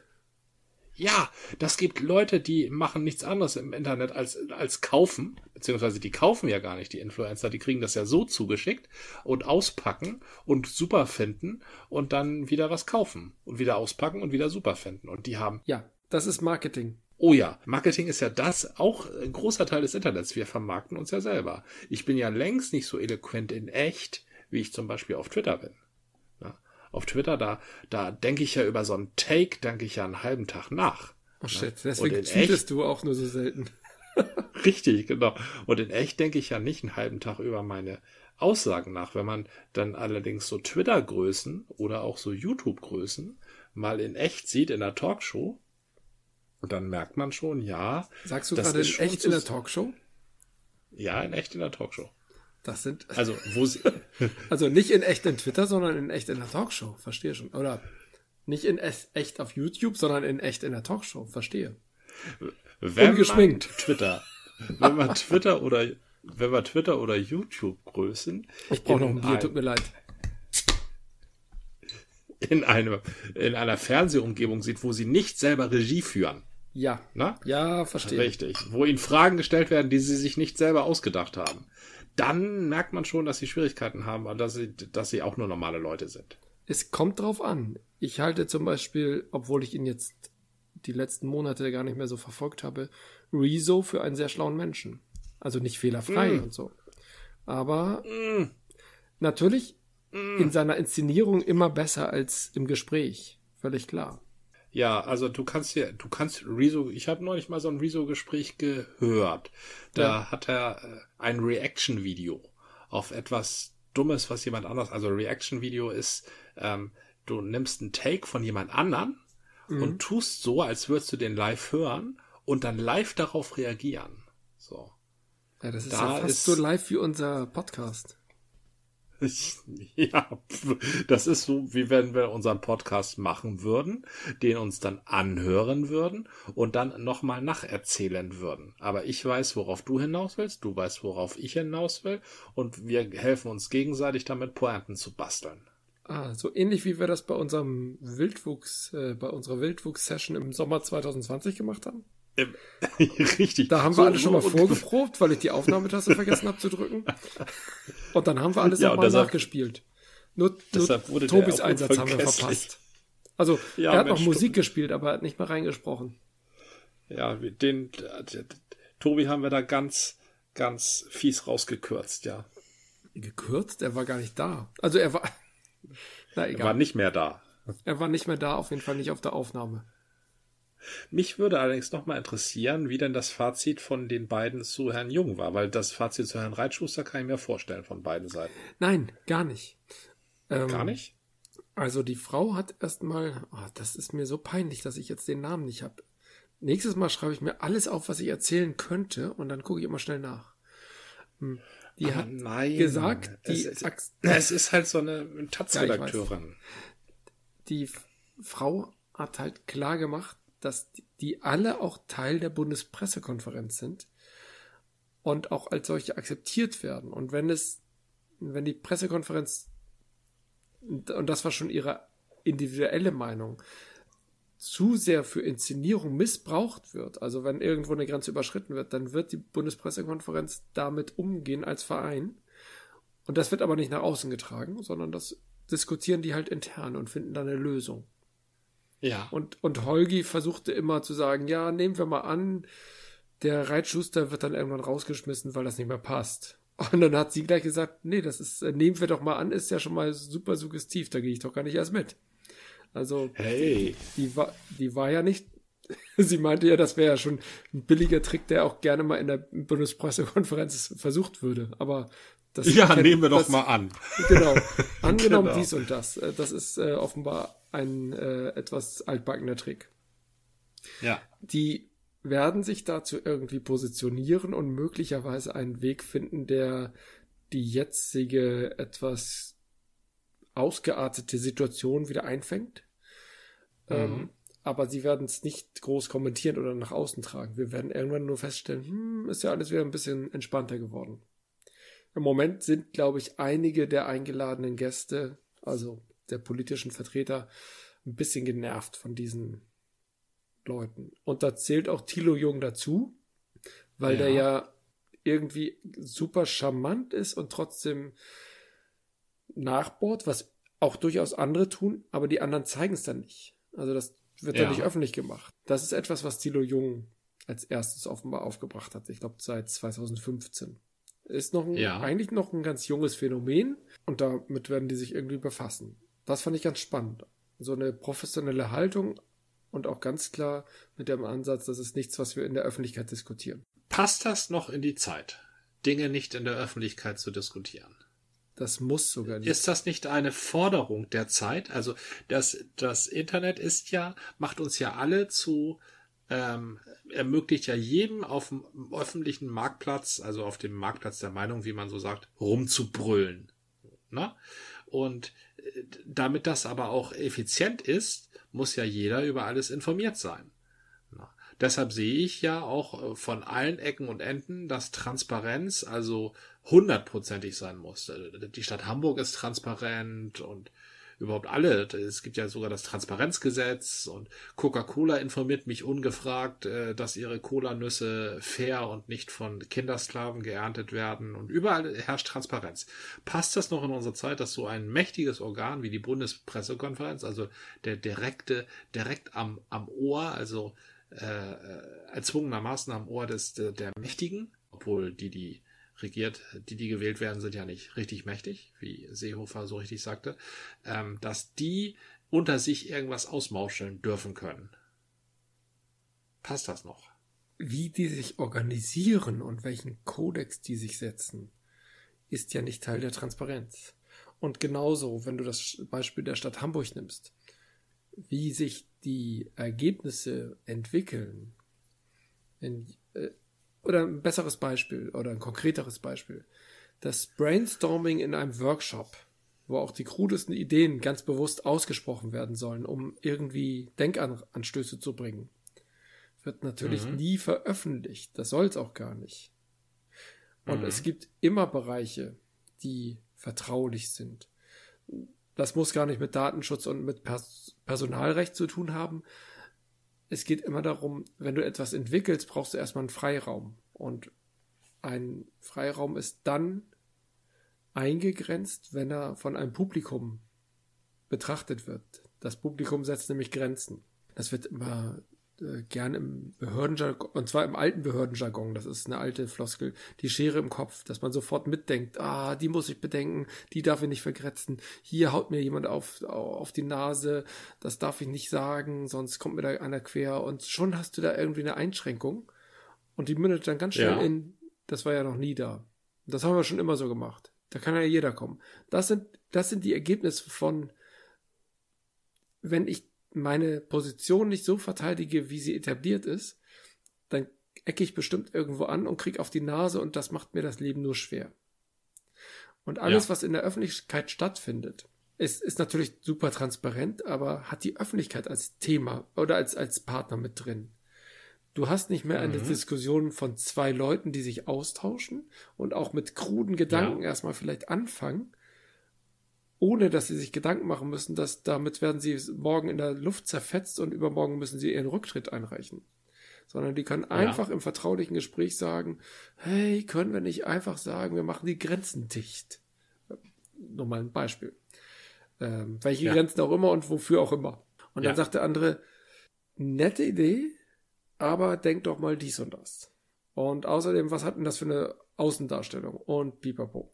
Ja, das gibt Leute, die machen nichts anderes im Internet als kaufen, beziehungsweise die kaufen ja gar nicht, die Influencer, die kriegen das ja so zugeschickt und auspacken und super finden und dann wieder was kaufen und wieder auspacken und wieder super finden. Und die haben... Ja, das ist Marketing. Oh ja, Marketing ist ja das auch ein großer Teil des Internets. Wir vermarkten uns ja selber. Ich bin ja längst nicht so eloquent in echt, wie ich zum Beispiel auf Twitter bin. Auf Twitter, da denke ich ja über so einen Take, denke ich ja einen halben Tag nach. Oh shit, deswegen tweetest du auch nur so selten. Richtig, genau. Und in echt denke ich ja nicht einen halben Tag über meine Aussagen nach. Wenn man dann allerdings so Twitter-Größen oder auch so YouTube-Größen mal in echt sieht in der Talkshow, dann merkt man schon, ja. Sagst du gerade in echt in der Talkshow? Ja, in echt in der Talkshow. Das sind. Also, wo sie. Also nicht in echt in Twitter, sondern in echt in der Talkshow. Verstehe schon. Oder nicht in echt auf YouTube, sondern in echt in der Talkshow. Verstehe. Ungeschminkt. Wenn man Twitter oder YouTube Größen. Ich brauche noch ein Bier, tut mir leid. In einer Fernsehumgebung sieht, wo sie nicht selber Regie führen. Ja. Na? Ja, verstehe. Richtig. Wo ihnen Fragen gestellt werden, die sie sich nicht selber ausgedacht haben. Dann merkt man schon, dass sie Schwierigkeiten haben und dass sie auch nur normale Leute sind. Es kommt drauf an. Ich halte zum Beispiel, obwohl ich ihn jetzt die letzten Monate gar nicht mehr so verfolgt habe, Rezo für einen sehr schlauen Menschen. Also nicht fehlerfrei und so. Aber natürlich in seiner Inszenierung immer besser als im Gespräch. Völlig klar. Ja, also du kannst Rezo, ich habe neulich mal so ein Rezo-Gespräch gehört. Da hat er ein Reaction-Video auf etwas Dummes, was jemand anders, also Reaction-Video ist, du nimmst einen Take von jemand anderen und tust so, als würdest du den live hören und dann live darauf reagieren. So. Ja, das ist ja fast so live wie unser Podcast. Ja, das ist so, wie wenn wir unseren Podcast machen würden, den uns dann anhören würden und dann nochmal nacherzählen würden. Aber ich weiß, worauf du hinaus willst, du weißt, worauf ich hinaus will und wir helfen uns gegenseitig damit, Pointen zu basteln. Ah, so ähnlich wie wir das bei unserem bei unserer Wildwuchs-Session im Sommer 2020 gemacht haben? Richtig. Da haben wir alle schon mal vorgeprobt, weil ich die Aufnahmetaste vergessen habe zu drücken. Und dann haben wir alles nochmal nachgespielt. Nur Tobis Einsatz haben wir verpasst. Also, er hat noch Musik gespielt, aber er hat nicht mehr reingesprochen. Ja, Tobi haben wir da ganz, ganz fies rausgekürzt, ja. Gekürzt? Er war gar nicht da. Also er war... Na, egal. Er war nicht mehr da. Er war nicht mehr da, auf jeden Fall nicht auf der Aufnahme. Mich würde allerdings noch mal interessieren, wie denn das Fazit von den beiden zu Herrn Jung war, weil das Fazit zu Herrn Reitschuster kann ich mir vorstellen von beiden Seiten. Nein, gar nicht. Gar nicht? Also die Frau hat erstmal, das ist mir so peinlich, dass ich jetzt den Namen nicht habe. Nächstes Mal schreibe ich mir alles auf, was ich erzählen könnte und dann gucke ich immer schnell nach. Die hat gesagt, es ist halt so eine Taz-Redakteurin. Die Frau hat halt klar gemacht, dass die alle auch Teil der Bundespressekonferenz sind und auch als solche akzeptiert werden. Und wenn die Pressekonferenz und das war schon ihre individuelle Meinung, zu sehr für Inszenierung missbraucht wird, also wenn irgendwo eine Grenze überschritten wird, dann wird die Bundespressekonferenz damit umgehen als Verein. Und das wird aber nicht nach außen getragen, sondern das diskutieren die halt intern und finden dann eine Lösung. Ja. Und Holgi versuchte immer zu sagen, ja, nehmen wir mal an, der Reitschuster wird dann irgendwann rausgeschmissen, weil das nicht mehr passt. Und dann hat sie gleich gesagt, nee, das ist, nehmen wir doch mal an, ist ja schon mal super suggestiv, da gehe ich doch gar nicht erst mit. Also, hey. die war ja nicht, sie meinte ja, das wäre ja schon ein billiger Trick, der auch gerne mal in der Bundespressekonferenz versucht würde. Aber das nehmen wir doch mal an. Genau. Angenommen Genau. dies und das. Das ist offenbar ein etwas altbackener Trick. Ja. Die werden sich dazu irgendwie positionieren und möglicherweise einen Weg finden, der die jetzige etwas ausgeartete Situation wieder einfängt. Aber sie werden es nicht groß kommentieren oder nach außen tragen. Wir werden irgendwann nur feststellen, ist ja alles wieder ein bisschen entspannter geworden. Im Moment sind, glaube ich, einige der eingeladenen Gäste, also der politischen Vertreter, ein bisschen genervt von diesen Leuten. Und da zählt auch Thilo Jung dazu, weil der ja irgendwie super charmant ist und trotzdem nachbohrt, was auch durchaus andere tun, aber die anderen zeigen es dann nicht. Also das wird dann nicht öffentlich gemacht. Das ist etwas, was Thilo Jung als erstes offenbar aufgebracht hat. Ich glaube, seit 2015. Ist noch eigentlich noch ein ganz junges Phänomen und damit werden die sich irgendwie befassen. Das fand ich ganz spannend. So eine professionelle Haltung und auch ganz klar mit dem Ansatz, das ist nichts, was wir in der Öffentlichkeit diskutieren. Passt das noch in die Zeit, Dinge nicht in der Öffentlichkeit zu diskutieren? Das muss sogar nicht. Ist das nicht eine Forderung der Zeit? Also das Internet macht uns ja alle zu, ermöglicht ja jedem auf dem öffentlichen Marktplatz, also auf dem Marktplatz der Meinung, wie man so sagt, rumzubrüllen. Ne? Und damit das aber auch effizient ist, muss ja jeder über alles informiert sein. Na? Deshalb sehe ich ja auch von allen Ecken und Enden, dass Transparenz also 100%ig sein muss. Die Stadt Hamburg ist transparent und überhaupt alle. Es gibt ja sogar das Transparenzgesetz und Coca-Cola informiert mich ungefragt, dass ihre Cola-Nüsse fair und nicht von Kindersklaven geerntet werden und überall herrscht Transparenz. Passt das noch in unsere Zeit, dass so ein mächtiges Organ wie die Bundespressekonferenz, also der direkt am Ohr, also erzwungenermaßen am Ohr der Mächtigen, obwohl die regiert, die gewählt werden, sind ja nicht richtig mächtig, wie Seehofer so richtig sagte, dass die unter sich irgendwas ausmauscheln dürfen können. Passt das noch? Wie die sich organisieren und welchen Kodex die sich setzen, ist ja nicht Teil der Transparenz. Und genauso, wenn du das Beispiel der Stadt Hamburg nimmst, wie sich die Ergebnisse entwickeln, oder ein besseres Beispiel oder ein konkreteres Beispiel. Das Brainstorming in einem Workshop, wo auch die krudesten Ideen ganz bewusst ausgesprochen werden sollen, um irgendwie Denkanstöße zu bringen, wird natürlich nie veröffentlicht. Das soll es auch gar nicht. Und es gibt immer Bereiche, die vertraulich sind. Das muss gar nicht mit Datenschutz und mit Personalrecht zu tun haben. Es geht immer darum, wenn du etwas entwickelst, brauchst du erstmal einen Freiraum. Und ein Freiraum ist dann eingegrenzt, wenn er von einem Publikum betrachtet wird. Das Publikum setzt nämlich Grenzen. Das wird immer gern im Behördenjargon, und zwar im alten Behördenjargon, das ist eine alte Floskel, die Schere im Kopf, dass man sofort mitdenkt, die muss ich bedenken, die darf ich nicht vergrätzen, hier haut mir jemand auf die Nase, das darf ich nicht sagen, sonst kommt mir da einer quer und schon hast du da irgendwie eine Einschränkung und die mündet dann ganz schnell in, das war ja noch nie da. Das haben wir schon immer so gemacht. Da kann ja jeder kommen. Das sind die Ergebnisse von, wenn ich meine Position nicht so verteidige, wie sie etabliert ist, dann ecke ich bestimmt irgendwo an und kriege auf die Nase und das macht mir das Leben nur schwer. Und alles, was in der Öffentlichkeit stattfindet, ist natürlich super transparent, aber hat die Öffentlichkeit als Thema oder als Partner mit drin. Du hast nicht mehr eine Diskussion von zwei Leuten, die sich austauschen und auch mit kruden Gedanken erstmal vielleicht anfangen, ohne dass sie sich Gedanken machen müssen, dass damit werden sie morgen in der Luft zerfetzt und übermorgen müssen sie ihren Rücktritt einreichen. Sondern die können einfach im vertraulichen Gespräch sagen, hey, können wir nicht einfach sagen, wir machen die Grenzen dicht? Nur mal ein Beispiel. Welche Grenzen auch immer und wofür auch immer. Und dann sagt der andere, nette Idee, aber denk doch mal dies und das. Und außerdem, was hat denn das für eine Außendarstellung? Und pipapo.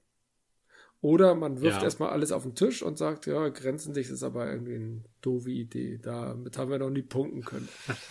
Oder man wirft erstmal alles auf den Tisch und sagt, ja, grenzendicht ist aber irgendwie eine doofe Idee. Damit haben wir noch nie punkten können.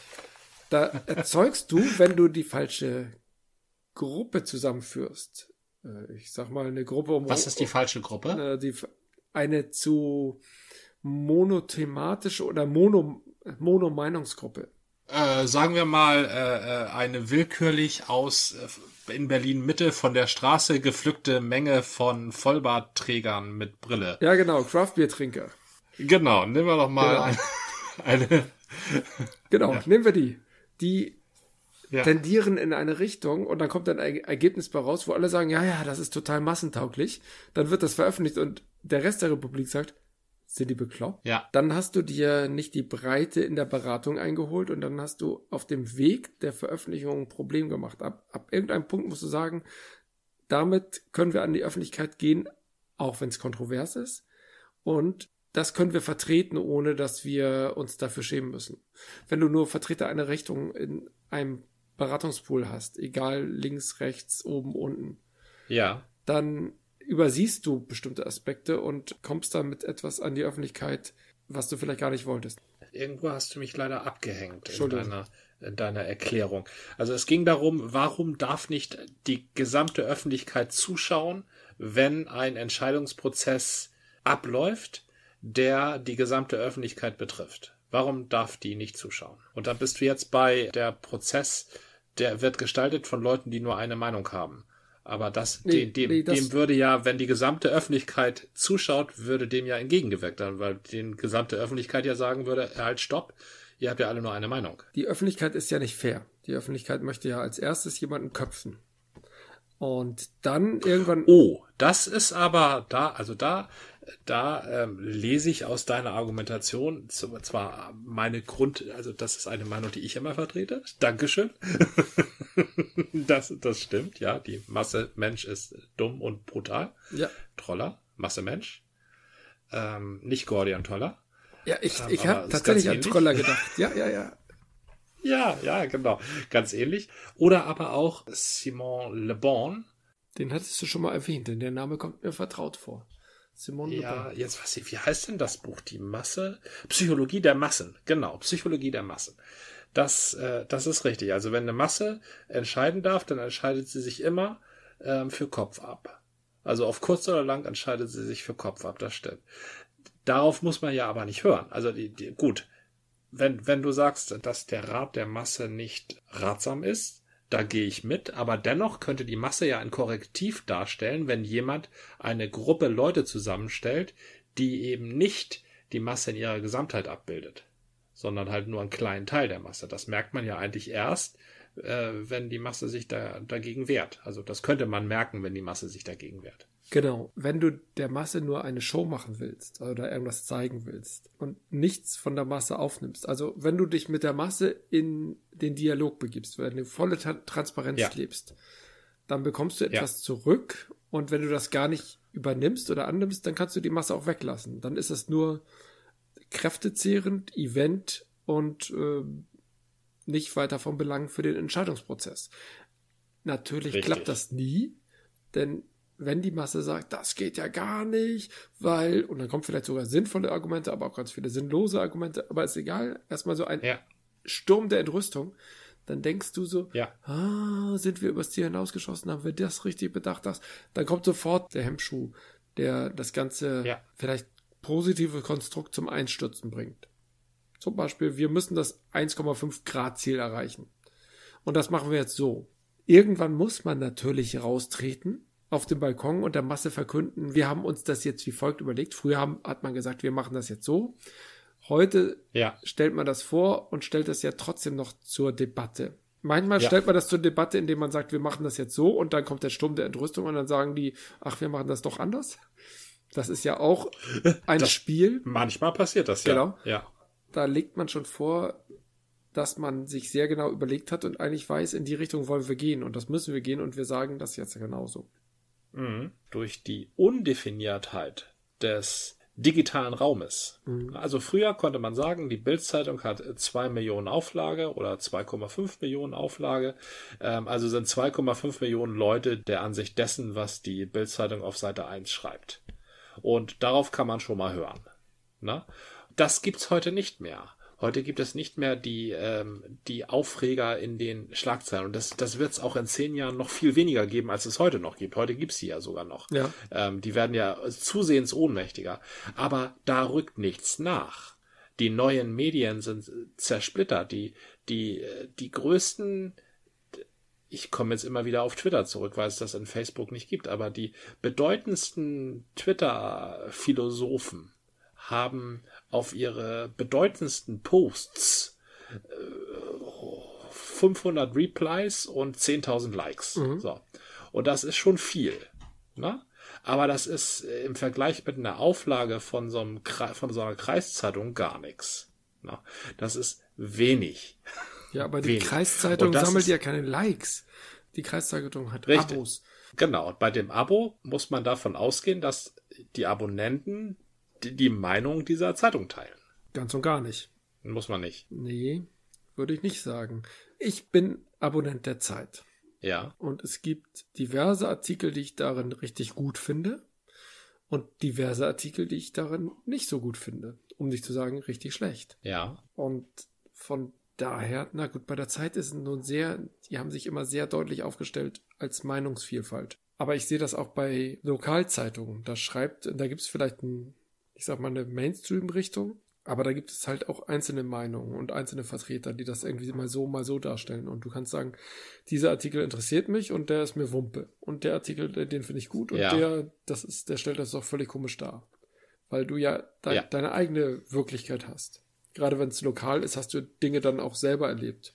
Da erzeugst du, wenn du die falsche Gruppe zusammenführst. Ich sag mal, eine Gruppe um... Was ist die falsche Gruppe? Eine zu monothematische oder Monomeinungsgruppe. Sagen wir mal, eine willkürlich aus in Berlin-Mitte von der Straße gepflückte Menge von Vollbartträgern mit Brille. Ja, genau, Craftbeer-Trinker. Genau, nehmen wir doch mal eine. Genau, nehmen wir die. Die tendieren in eine Richtung und dann kommt ein Ergebnis bei raus, wo alle sagen, ja, das ist total massentauglich. Dann wird das veröffentlicht und der Rest der Republik sagt, sind die bekloppt? Ja. Dann hast du dir nicht die Breite in der Beratung eingeholt und dann hast du auf dem Weg der Veröffentlichung ein Problem gemacht. Ab irgendeinem Punkt musst du sagen, damit können wir an die Öffentlichkeit gehen, auch wenn es kontrovers ist. Und das können wir vertreten, ohne dass wir uns dafür schämen müssen. Wenn du nur Vertreter einer Richtung in einem Beratungspool hast, egal links, rechts, oben, unten, dann übersiehst du bestimmte Aspekte und kommst dann mit etwas an die Öffentlichkeit, was du vielleicht gar nicht wolltest. Irgendwo hast du mich leider abgehängt in deiner Erklärung. Also es ging darum, warum darf nicht die gesamte Öffentlichkeit zuschauen, wenn ein Entscheidungsprozess abläuft, der die gesamte Öffentlichkeit betrifft? Warum darf die nicht zuschauen? Und dann bist du jetzt bei der Prozess, der wird gestaltet von Leuten, die nur eine Meinung haben. Aber dem würde ja, wenn die gesamte Öffentlichkeit zuschaut, würde dem ja entgegengewirkt werden, weil die gesamte Öffentlichkeit ja sagen würde, halt, stopp, ihr habt ja alle nur eine Meinung. Die Öffentlichkeit ist ja nicht fair. Die Öffentlichkeit möchte ja als erstes jemanden köpfen. Und dann irgendwann... Oh, das ist aber da lese ich aus deiner Argumentation zwar also das ist eine Meinung, die ich immer vertrete. Dankeschön. Das stimmt, ja. Die Masse Mensch ist dumm und brutal. Ja. Troller, Masse Mensch. Nicht Gordian Toller. Ja, ich habe tatsächlich an Troller gedacht. Ja. Ja, genau. Ganz ähnlich. Oder aber auch Simon Le Bon. Den hattest du schon mal erwähnt, denn der Name kommt mir vertraut vor. Simon Le Bon. Ja, jetzt wie heißt denn das Buch? Die Masse? Psychologie der Massen. Genau, Psychologie der Massen. Das ist richtig. Also wenn eine Masse entscheiden darf, dann entscheidet sie sich immer für Kopf ab. Also auf kurz oder lang entscheidet sie sich für Kopf ab, das stimmt. Darauf muss man ja aber nicht hören. Also gut, wenn du sagst, dass der Rat der Masse nicht ratsam ist, da gehe ich mit, aber dennoch könnte die Masse ja ein Korrektiv darstellen, wenn jemand eine Gruppe Leute zusammenstellt, die eben nicht die Masse in ihrer Gesamtheit abbildet, sondern halt nur einen kleinen Teil der Masse. Das merkt man ja eigentlich erst, wenn die Masse sich dagegen wehrt. Also das könnte man merken, wenn die Masse sich dagegen wehrt. Genau, wenn du der Masse nur eine Show machen willst oder irgendwas zeigen willst und nichts von der Masse aufnimmst, also wenn du dich mit der Masse in den Dialog begibst, wenn du volle Transparenz lebst, dann bekommst du etwas zurück und wenn du das gar nicht übernimmst oder annimmst, dann kannst du die Masse auch weglassen. Dann ist es nur kräftezehrend, Event und nicht weiter von Belang für den Entscheidungsprozess. Natürlich klappt das nie, denn wenn die Masse sagt, das geht ja gar nicht, weil, und dann kommen vielleicht sogar sinnvolle Argumente, aber auch ganz viele sinnlose Argumente, aber ist egal, erstmal so ein Sturm der Entrüstung, dann denkst du so, sind wir übers Ziel hinausgeschossen, haben wir das richtig bedacht, dann kommt sofort der Hemmschuh, der das ganze vielleicht positive Konstrukt zum Einstürzen bringt. Zum Beispiel, wir müssen das 1,5 Grad Ziel erreichen. Und das machen wir jetzt so. Irgendwann muss man natürlich raustreten auf dem Balkon und der Masse verkünden, wir haben uns das jetzt wie folgt überlegt. Früher hat man gesagt, wir machen das jetzt so. Heute stellt man das vor und stellt das ja trotzdem noch zur Debatte. Manchmal stellt man das zur Debatte, indem man sagt, wir machen das jetzt so und dann kommt der Sturm der Entrüstung und dann sagen die, ach, wir machen das doch anders. Das ist ja auch ein Spiel. Manchmal passiert das, ja. Genau. Ja. Da legt man schon vor, dass man sich sehr genau überlegt hat und eigentlich weiß, in die Richtung wollen wir gehen und das müssen wir gehen und wir sagen das jetzt genauso. Mhm. Durch die Undefiniertheit des digitalen Raumes. Also früher konnte man sagen, die Bild-Zeitung hat 2 Millionen Auflage oder 2,5 Millionen Auflage. Also sind 2,5 Millionen Leute der Ansicht dessen, was die Bild-Zeitung auf Seite 1 schreibt. Und darauf kann man schon mal hören. Na? Das gibt's heute nicht mehr. Heute gibt es nicht mehr die Aufreger in den Schlagzeilen. Und das wird es auch in 10 Jahren noch viel weniger geben, als es heute noch gibt. Heute gibt's sie ja sogar noch. Ja. Die werden ja zusehends ohnmächtiger. Aber da rückt nichts nach. Die neuen Medien sind zersplittert. Die größten, ich komme jetzt immer wieder auf Twitter zurück, weil es das in Facebook nicht gibt, aber die bedeutendsten Twitter-Philosophen haben auf ihre bedeutendsten Posts 500 Replies und 10.000 Likes. So. Und das ist schon viel. Ne? Aber das ist im Vergleich mit einer Auflage von so einer Kreiszeitung gar nichts. Ne? Das ist wenig. Ja, aber die Kreiszeitung sammelt ja keine Likes. Die Kreiszeitung hat richtig. Abos. Genau. Und bei dem Abo muss man davon ausgehen, dass die Abonnenten die Meinung dieser Zeitung teilen. Ganz und gar nicht. Muss man nicht. Nee, würde ich nicht sagen. Ich bin Abonnent der Zeit. Ja. Und es gibt diverse Artikel, die ich darin richtig gut finde und diverse Artikel, die ich darin nicht so gut finde. Um nicht zu sagen, richtig schlecht. Ja. Und von daher, na gut, bei der Zeit ist es nun die haben sich immer sehr deutlich aufgestellt als Meinungsvielfalt. Aber ich sehe das auch bei Lokalzeitungen. Da gibt es vielleicht eine Mainstream-Richtung, aber da gibt es halt auch einzelne Meinungen und einzelne Vertreter, die das irgendwie mal so darstellen. Und du kannst sagen, dieser Artikel interessiert mich und der ist mir Wumpe. Und der Artikel, den finde ich gut und der stellt das doch völlig komisch dar. Weil du ja deine eigene Wirklichkeit hast. Gerade wenn es lokal ist, hast du Dinge dann auch selber erlebt.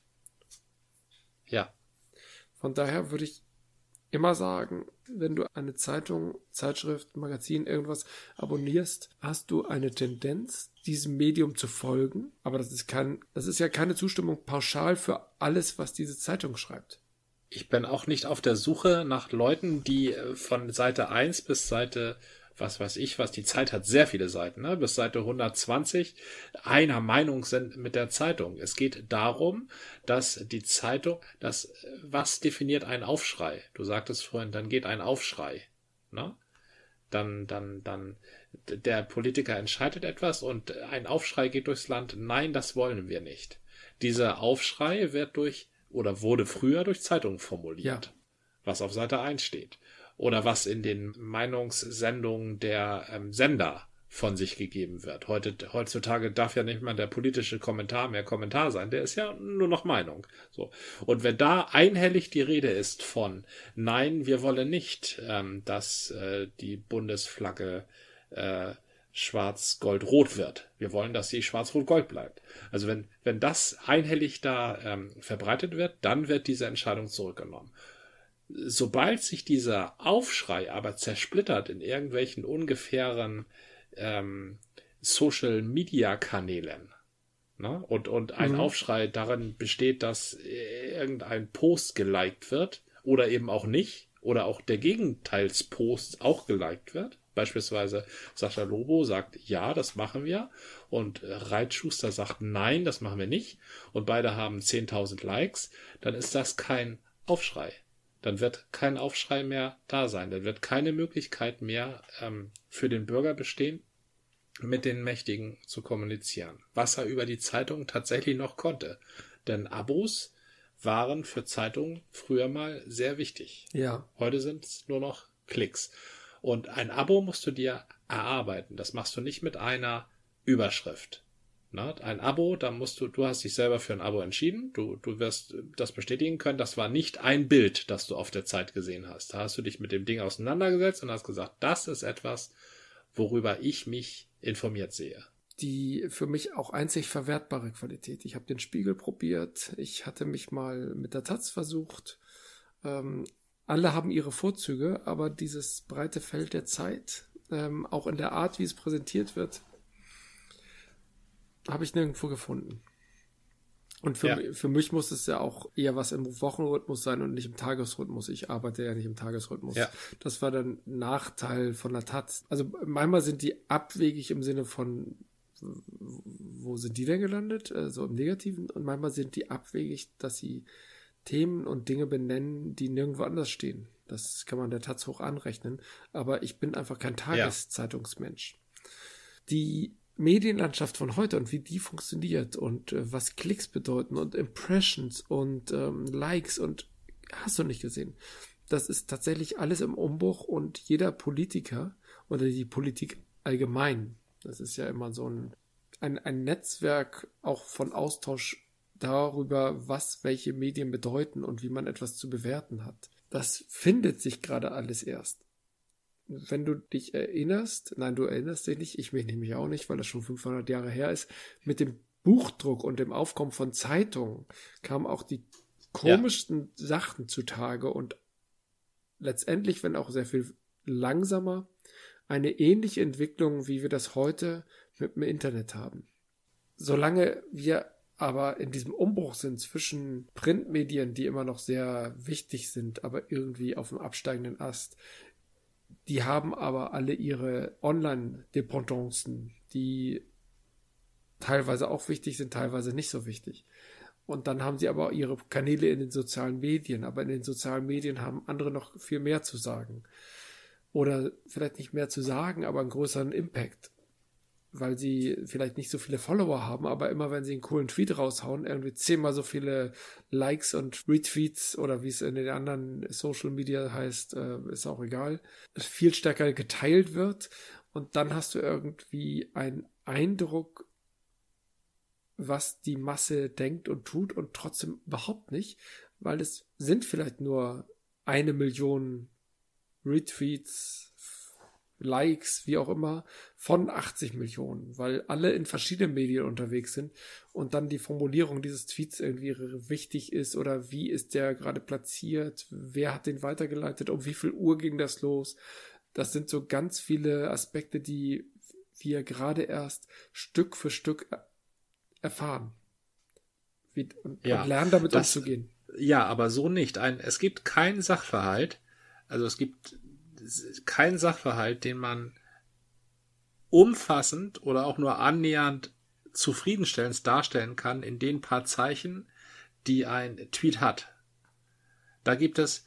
Ja. Von daher würde ich immer sagen, wenn du eine Zeitung, Zeitschrift, Magazin, irgendwas abonnierst, hast du eine Tendenz, diesem Medium zu folgen. Aber das ist ja keine Zustimmung pauschal für alles, was diese Zeitung schreibt. Ich bin auch nicht auf der Suche nach Leuten, die von Seite 1 bis Seite, was weiß ich was, die Zeit hat sehr viele Seiten, ne? Bis Seite 120 einer Meinung sind mit der Zeitung. Es geht darum, dass die Zeitung, was definiert einen Aufschrei? Du sagtest vorhin, dann geht ein Aufschrei, ne? Dann, der Politiker entscheidet etwas und ein Aufschrei geht durchs Land. Nein, das wollen wir nicht. Dieser Aufschrei wurde früher durch Zeitungen formuliert, was auf Seite 1 steht. Oder was in den Meinungssendungen der Sender von sich gegeben wird. Heutzutage darf ja nicht mal der politische Kommentar mehr Kommentar sein. Der ist ja nur noch Meinung. So. Und wenn da einhellig die Rede ist von, nein, wir wollen nicht, dass die Bundesflagge schwarz-gold-rot wird. Wir wollen, dass sie schwarz-rot-gold bleibt. Also wenn das einhellig da verbreitet wird, dann wird diese Entscheidung zurückgenommen. Sobald sich dieser Aufschrei aber zersplittert in irgendwelchen ungefähren Social-Media-Kanälen, ne? Und ein Aufschrei darin besteht, dass irgendein Post geliked wird oder eben auch nicht oder auch der Gegenteilspost auch geliked wird. Beispielsweise Sascha Lobo sagt, ja, das machen wir. Und Reitschuster sagt, nein, das machen wir nicht. Und beide haben 10.000 Likes. Dann ist das kein Aufschrei. Dann wird kein Aufschrei mehr da sein. Dann wird keine Möglichkeit mehr für den Bürger bestehen, mit den Mächtigen zu kommunizieren. Was er über die Zeitung tatsächlich noch konnte. Denn Abos waren für Zeitungen früher mal sehr wichtig. Ja. Heute sind es nur noch Klicks. Und ein Abo musst du dir erarbeiten. Das machst du nicht mit einer Überschrift. Ein Abo, da du hast dich selber für ein Abo entschieden, du wirst das bestätigen können, das war nicht ein Bild, das du auf der Zeit gesehen hast. Da hast du dich mit dem Ding auseinandergesetzt und hast gesagt, das ist etwas, worüber ich mich informiert sehe. Die für mich auch einzig verwertbare Qualität. Ich habe den Spiegel probiert, ich hatte mich mal mit der Taz versucht. Alle haben ihre Vorzüge, aber dieses breite Feld der Zeit auch in der Art, wie es präsentiert wird, habe ich nirgendwo gefunden. Und für mich muss es ja auch eher was im Wochenrhythmus sein und nicht im Tagesrhythmus. Ich arbeite ja nicht im Tagesrhythmus. Ja. Das war dann ein Nachteil von der Taz. Also manchmal sind die abwegig im Sinne von, wo sind die denn gelandet? So im Negativen. Und manchmal sind die abwegig, dass sie Themen und Dinge benennen, die nirgendwo anders stehen. Das kann man der Taz hoch anrechnen. Aber ich bin einfach kein Tageszeitungsmensch. Die Medienlandschaft von heute und wie die funktioniert und was Klicks bedeuten und Impressions und Likes und hast du nicht gesehen. Das ist tatsächlich alles im Umbruch und jeder Politiker oder die Politik allgemein, das ist ja immer so ein Netzwerk auch von Austausch darüber, was welche Medien bedeuten und wie man etwas zu bewerten hat. Das findet sich gerade alles erst. Wenn du dich erinnerst, nein, du erinnerst dich nicht, ich mich nämlich auch nicht, weil das schon 500 Jahre her ist, mit dem Buchdruck und dem Aufkommen von Zeitungen kamen auch die komischsten Sachen zutage und letztendlich, wenn auch sehr viel langsamer, eine ähnliche Entwicklung, wie wir das heute mit dem Internet haben. Solange wir aber in diesem Umbruch sind zwischen Printmedien, die immer noch sehr wichtig sind, aber irgendwie auf dem absteigenden Ast, die haben aber alle ihre Online-Dependancen, die teilweise auch wichtig sind, teilweise nicht so wichtig. Und dann haben sie aber ihre Kanäle in den sozialen Medien. Aber in den sozialen Medien haben andere noch viel mehr zu sagen. Oder vielleicht nicht mehr zu sagen, aber einen größeren Impact. Weil sie vielleicht nicht so viele Follower haben, aber immer wenn sie einen coolen Tweet raushauen, irgendwie 10-mal so viele Likes und Retweets oder wie es in den anderen Social Media heißt, ist auch egal, viel stärker geteilt wird und dann hast du irgendwie einen Eindruck, was die Masse denkt und tut und trotzdem überhaupt nicht, weil es sind vielleicht nur 1 Million Retweets, Likes, wie auch immer, von 80 Millionen, weil alle in verschiedenen Medien unterwegs sind und dann die Formulierung dieses Tweets irgendwie wichtig ist oder wie ist der gerade platziert, wer hat den weitergeleitet, um wie viel Uhr ging das los. Das sind so ganz viele Aspekte, die wir gerade erst Stück für Stück erfahren und lernen damit umzugehen. Ja, aber so nicht. Es gibt keinen Sachverhalt, also es gibt kein Sachverhalt, den man umfassend oder auch nur annähernd zufriedenstellend darstellen kann in den paar Zeichen, die ein Tweet hat. Da gibt es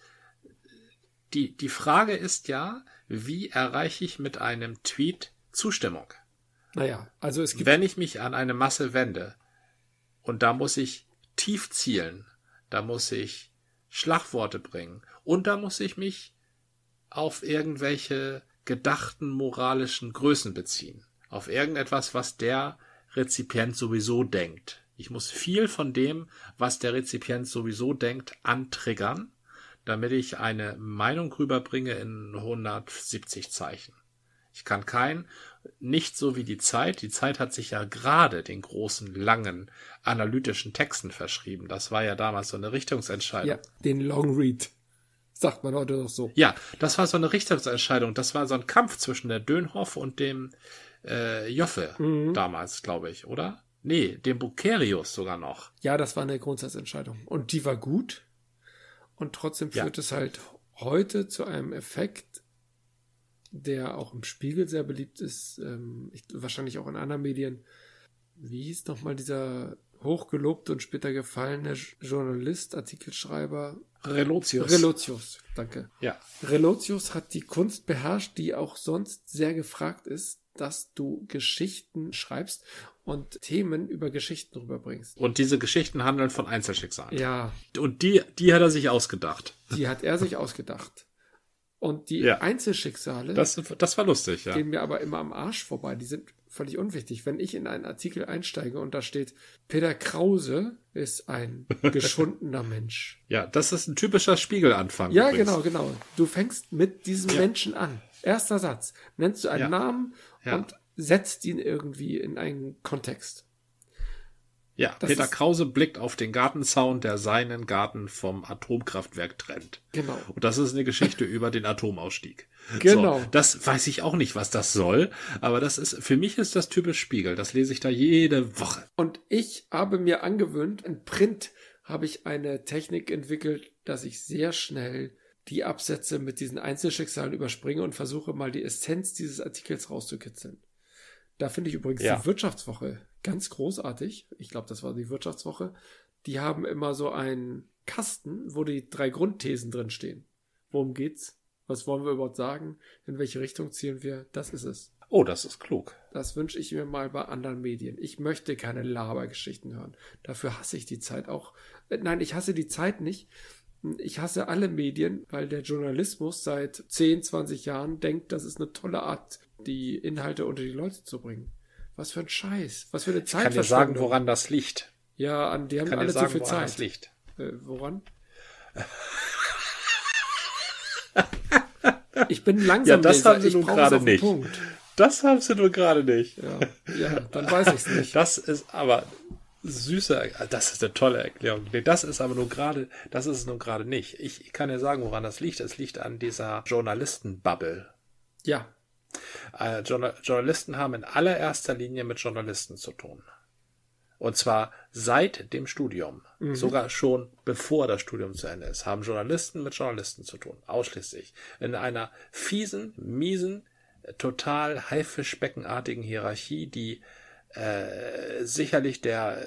die Frage ist ja, wie erreiche ich mit einem Tweet Zustimmung? Naja, also es gibt... Wenn ich mich an eine Masse wende und da muss ich tief zielen, da muss ich Schlagworte bringen und da muss ich mich auf irgendwelche gedachten moralischen Größen beziehen. Auf irgendetwas, was der Rezipient sowieso denkt. Ich muss viel von dem, was der Rezipient sowieso denkt, antriggern, damit ich eine Meinung rüberbringe in 170 Zeichen. Ich kann nicht so wie die Zeit. Die Zeit hat sich ja gerade den großen, langen, analytischen Texten verschrieben. Das war ja damals so eine Richtungsentscheidung. Ja, den Long Read. Sagt man heute doch so. Ja, das war so eine Richtungsentscheidung. Das war so ein Kampf zwischen der Dönhoff und dem Joffe damals, glaube ich, oder? Nee, dem Bucerius sogar noch. Ja, das war eine Grundsatzentscheidung. Und die war gut. Und trotzdem führt es halt heute zu einem Effekt, der auch im Spiegel sehr beliebt ist, wahrscheinlich auch in anderen Medien. Wie hieß nochmal dieser hochgelobte und später gefallene Journalist, Artikelschreiber? Relotius, danke. Ja. Relotius hat die Kunst beherrscht, die auch sonst sehr gefragt ist, dass du Geschichten schreibst und Themen über Geschichten rüberbringst. Und diese Geschichten handeln von Einzelschicksalen. Ja. Und die hat er sich ausgedacht. Die hat er sich ausgedacht. Und die Einzelschicksale, das war lustig, ja. gehen mir aber immer am Arsch vorbei. Die sind völlig unwichtig. Wenn ich in einen Artikel einsteige und da steht, Peter Krause ist ein geschundener Mensch. Ja, das ist ein typischer Spiegelanfang. Ja, übrigens. genau. Du fängst mit diesem Menschen an. Erster Satz. Nennst du einen Namen und setzt ihn irgendwie in einen Kontext. Ja, Peter Krause blickt auf den Gartenzaun, der seinen Garten vom Atomkraftwerk trennt. Genau. Und das ist eine Geschichte über den Atomausstieg. Genau. So, das weiß ich auch nicht, was das soll, aber für mich ist das typisch Spiegel. Das lese ich da jede Woche. Und ich habe mir angewöhnt, in Print habe ich eine Technik entwickelt, dass ich sehr schnell die Absätze mit diesen Einzelschicksalen überspringe und versuche mal die Essenz dieses Artikels rauszukitzeln. Da finde ich übrigens die Wirtschaftswoche ganz großartig. Ich glaube, das war die Wirtschaftswoche. Die haben immer so einen Kasten, wo die 3 Grundthesen drin stehen. Worum geht's? Was wollen wir überhaupt sagen? In welche Richtung zielen wir? Das ist es. Oh, das ist klug. Das wünsche ich mir mal bei anderen Medien. Ich möchte keine Labergeschichten hören. Dafür hasse ich die Zeit auch. Nein, ich hasse die Zeit nicht. Ich hasse alle Medien, weil der Journalismus seit 10, 20 Jahren denkt, das ist eine tolle Art, die Inhalte unter die Leute zu bringen. Was für ein Scheiß. Was für eine Zeit. Ich kann dir sagen, woran das liegt. Ja, die haben alle zu viel Zeit. Das liegt. Woran? Ich bin langsam. Ja, das haben sie nun gerade nicht. Das haben sie nun gerade nicht. Ja, dann weiß ich es nicht. Das ist aber das ist eine tolle Erklärung. Nee, das ist es nun gerade nicht. Ich kann dir sagen, woran das liegt. Es liegt an dieser Journalistenbubble. Ja. Journalisten haben in allererster Linie mit Journalisten zu tun. Und zwar seit dem Studium. Sogar schon bevor das Studium zu Ende ist, haben Journalisten mit Journalisten zu tun. Ausschließlich. In einer fiesen, miesen, total haifischbeckenartigen Hierarchie, die sicherlich der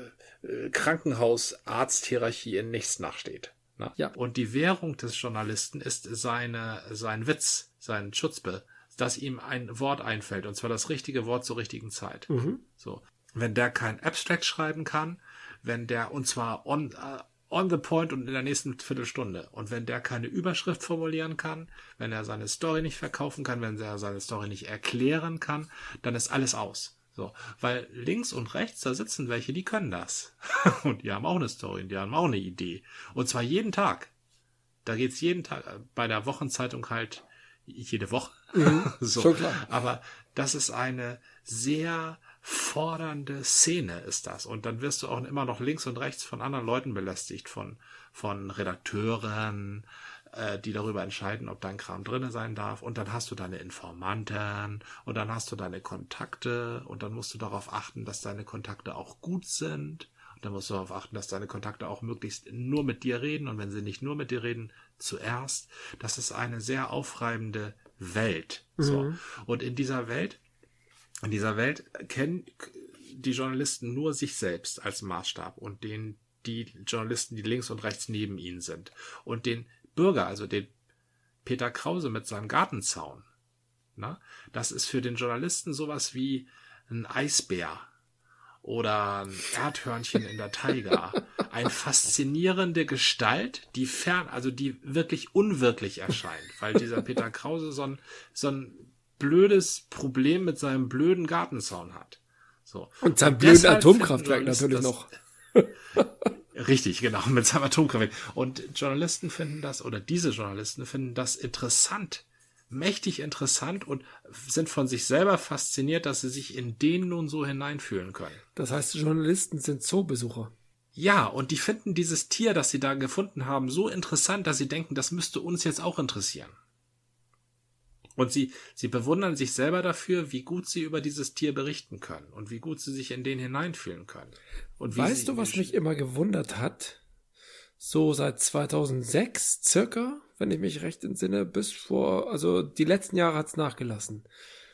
Krankenhausarzthierarchie in nichts nachsteht. Ne? Ja. Und die Währung des Journalisten ist sein Witz, sein Schutzbe, dass ihm ein Wort einfällt, und zwar das richtige Wort zur richtigen Zeit. So. Wenn der kein Abstract schreiben kann, und zwar on the point und in der nächsten Viertelstunde. Und wenn der keine Überschrift formulieren kann, wenn er seine Story nicht verkaufen kann, wenn er seine Story nicht erklären kann, dann ist alles aus. So, weil links und rechts, da sitzen welche, die können das. Und die haben auch eine Story, die haben auch eine Idee. Und zwar jeden Tag. Da geht's jeden Tag, bei der Wochenzeitung halt jede Woche. So. Schon klar. Aber das ist eine sehr fordernde Szene, ist das. Und dann wirst du auch immer noch links und rechts von anderen Leuten belästigt, von Redakteuren, die darüber entscheiden, ob dein Kram drinne sein darf. Und dann hast du deine Informanten und dann hast du deine Kontakte und dann musst du darauf achten, dass deine Kontakte auch gut sind. Und dann musst du darauf achten, dass deine Kontakte auch möglichst nur mit dir reden und wenn sie nicht nur mit dir reden, zuerst. Das ist eine sehr aufreibende Welt. So. Und in dieser Welt kennen die Journalisten nur sich selbst als Maßstab und die Journalisten, die links und rechts neben ihnen sind. Und den Bürger, also den Peter Krause mit seinem Gartenzaun, das ist für den Journalisten sowas wie ein Eisbär oder ein Erdhörnchen in der Taiga. Eine faszinierende Gestalt, die wirklich unwirklich erscheint, weil dieser Peter Krause so ein blödes Problem mit seinem blöden Gartenzaun hat. So. Und seinem blöden Atomkraftwerk natürlich noch. Richtig, genau, mit seinem Atomkraftwerk. Und diese Journalisten finden das interessant, mächtig interessant und sind von sich selber fasziniert, dass sie sich in den nun so hineinfühlen können. Das heißt, Journalisten sind Zoobesucher. Ja, und die finden dieses Tier, das sie da gefunden haben, so interessant, dass sie denken, das müsste uns jetzt auch interessieren. Und sie bewundern sich selber dafür, wie gut sie über dieses Tier berichten können und wie gut sie sich in den hineinfühlen können. Und weißt du, was mich immer gewundert hat? So seit 2006 circa, wenn ich mich recht entsinne, also die letzten Jahre hat's nachgelassen.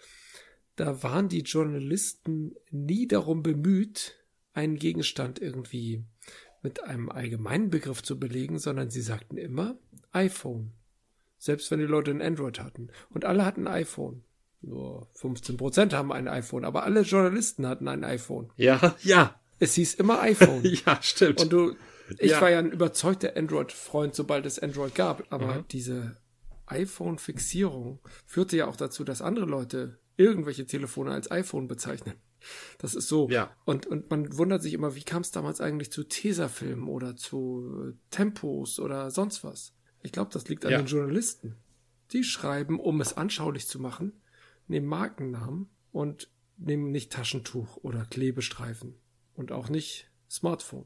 Da waren die Journalisten nie darum bemüht, einen Gegenstand irgendwie mit einem allgemeinen Begriff zu belegen, sondern sie sagten immer iPhone. Selbst wenn die Leute ein Android hatten. Und alle hatten ein iPhone. Nur 15% haben ein iPhone, aber alle Journalisten hatten ein iPhone. Ja. Es hieß immer iPhone. Ja, stimmt. Und ich war ja ein überzeugter Android-Freund, sobald es Android gab. Aber diese iPhone-Fixierung führte ja auch dazu, dass andere Leute irgendwelche Telefone als iPhone bezeichnen. Das ist so. Ja. Und man wundert sich immer, wie kam es damals eigentlich zu Tesafilm oder zu Tempos oder sonst was? Ich glaube, das liegt an den Journalisten. Die schreiben, um es anschaulich zu machen, nehmen Markennamen und nehmen nicht Taschentuch oder Klebestreifen Und auch nicht Smartphone.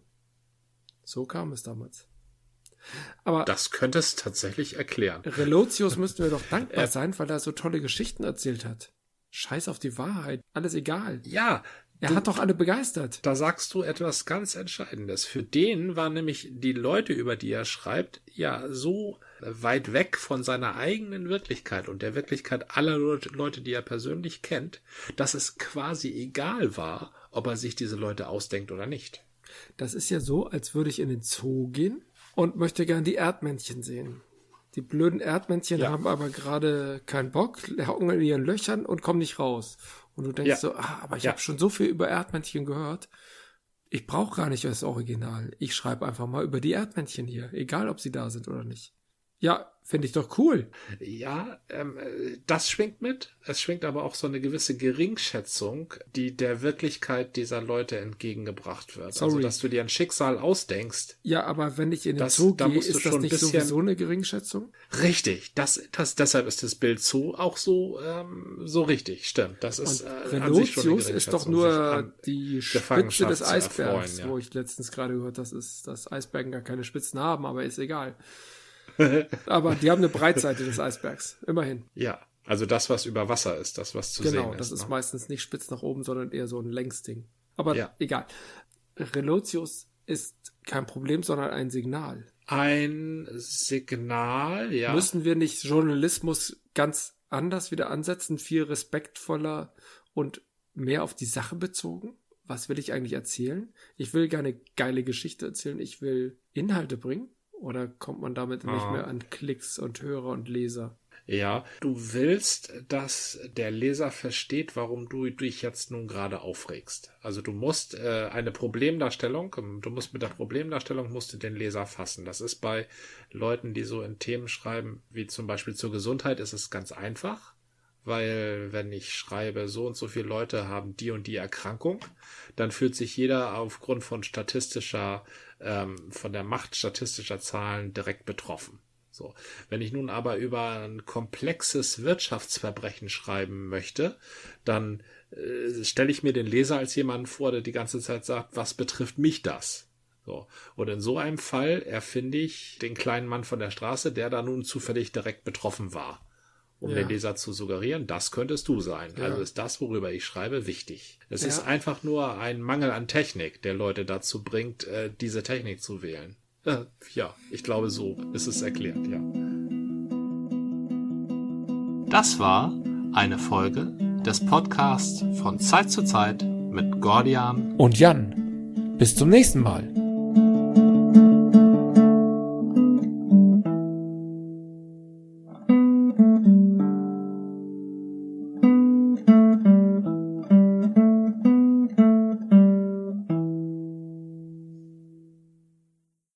So kam es damals. Aber das könnte es tatsächlich erklären. Relotius müssten wir doch dankbar sein, weil er so tolle Geschichten erzählt hat. Scheiß auf die Wahrheit. Alles egal. Ja. Er hat doch alle begeistert. Da sagst du etwas ganz Entscheidendes. Für den waren nämlich die Leute, über die er schreibt, ja so weit weg von seiner eigenen Wirklichkeit und der Wirklichkeit aller Leute, die er persönlich kennt, dass es quasi egal war, ob er sich diese Leute ausdenkt oder nicht. Das ist ja so, als würde ich in den Zoo gehen und möchte gern die Erdmännchen sehen. Die blöden Erdmännchen haben aber gerade keinen Bock, hocken in ihren Löchern und kommen nicht raus. Und du denkst so, aber ich habe schon so viel über Erdmännchen gehört. Ich brauche gar nicht das Original. Ich schreibe einfach mal über die Erdmännchen hier, egal ob sie da sind oder nicht. Ja, finde ich doch cool. Ja, das schwingt mit. Es schwingt aber auch so eine gewisse Geringschätzung, die der Wirklichkeit dieser Leute entgegengebracht wird. Sorry. Also, dass du dir ein Schicksal ausdenkst. Ja, aber wenn ich in den Zoo gehe, ist das nicht sowieso eine Geringschätzung? Richtig. Deshalb ist das Bild Zoo auch so richtig. Stimmt. Das ist Relotius ist doch nur die Spitze des Eisbergs, wo ich letztens gerade gehört habe, dass Eisbergen gar keine Spitzen haben, aber ist egal. Aber die haben eine Breitseite des Eisbergs, immerhin. Ja, also das, was über Wasser ist, das, was zu sehen ist. Genau, das ist meistens nicht spitz nach oben, sondern eher so ein Längsding. Aber egal. Relotius ist kein Problem, sondern ein Signal. Ein Signal, ja. Müssen wir nicht Journalismus ganz anders wieder ansetzen, viel respektvoller und mehr auf die Sache bezogen? Was will ich eigentlich erzählen? Ich will keine geile Geschichte erzählen, ich will Inhalte bringen. Oder kommt man damit nicht mehr an Klicks und Hörer und Leser? Ja, du willst, dass der Leser versteht, warum du dich jetzt nun gerade aufregst. Also du musst mit der Problemdarstellung musst du den Leser fassen. Das ist bei Leuten, die so in Themen schreiben, wie zum Beispiel zur Gesundheit, ist es ganz einfach. Weil wenn ich schreibe, so und so viele Leute haben die und die Erkrankung, dann fühlt sich jeder aufgrund von von der Macht statistischer Zahlen direkt betroffen. So. Wenn ich nun aber über ein komplexes Wirtschaftsverbrechen schreiben möchte, dann stelle ich mir den Leser als jemanden vor, der die ganze Zeit sagt, was betrifft mich das? So. Und in so einem Fall erfinde ich den kleinen Mann von der Straße, der da nun zufällig direkt betroffen war. Um den Leser zu suggerieren, das könntest du sein. Ja. Also ist das, worüber ich schreibe, wichtig. Es ist einfach nur ein Mangel an Technik, der Leute dazu bringt, diese Technik zu wählen. Ja, ich glaube, so ist es erklärt, ja. Das war eine Folge des Podcasts von Zeit zu Zeit mit Gordian und Jan. Bis zum nächsten Mal.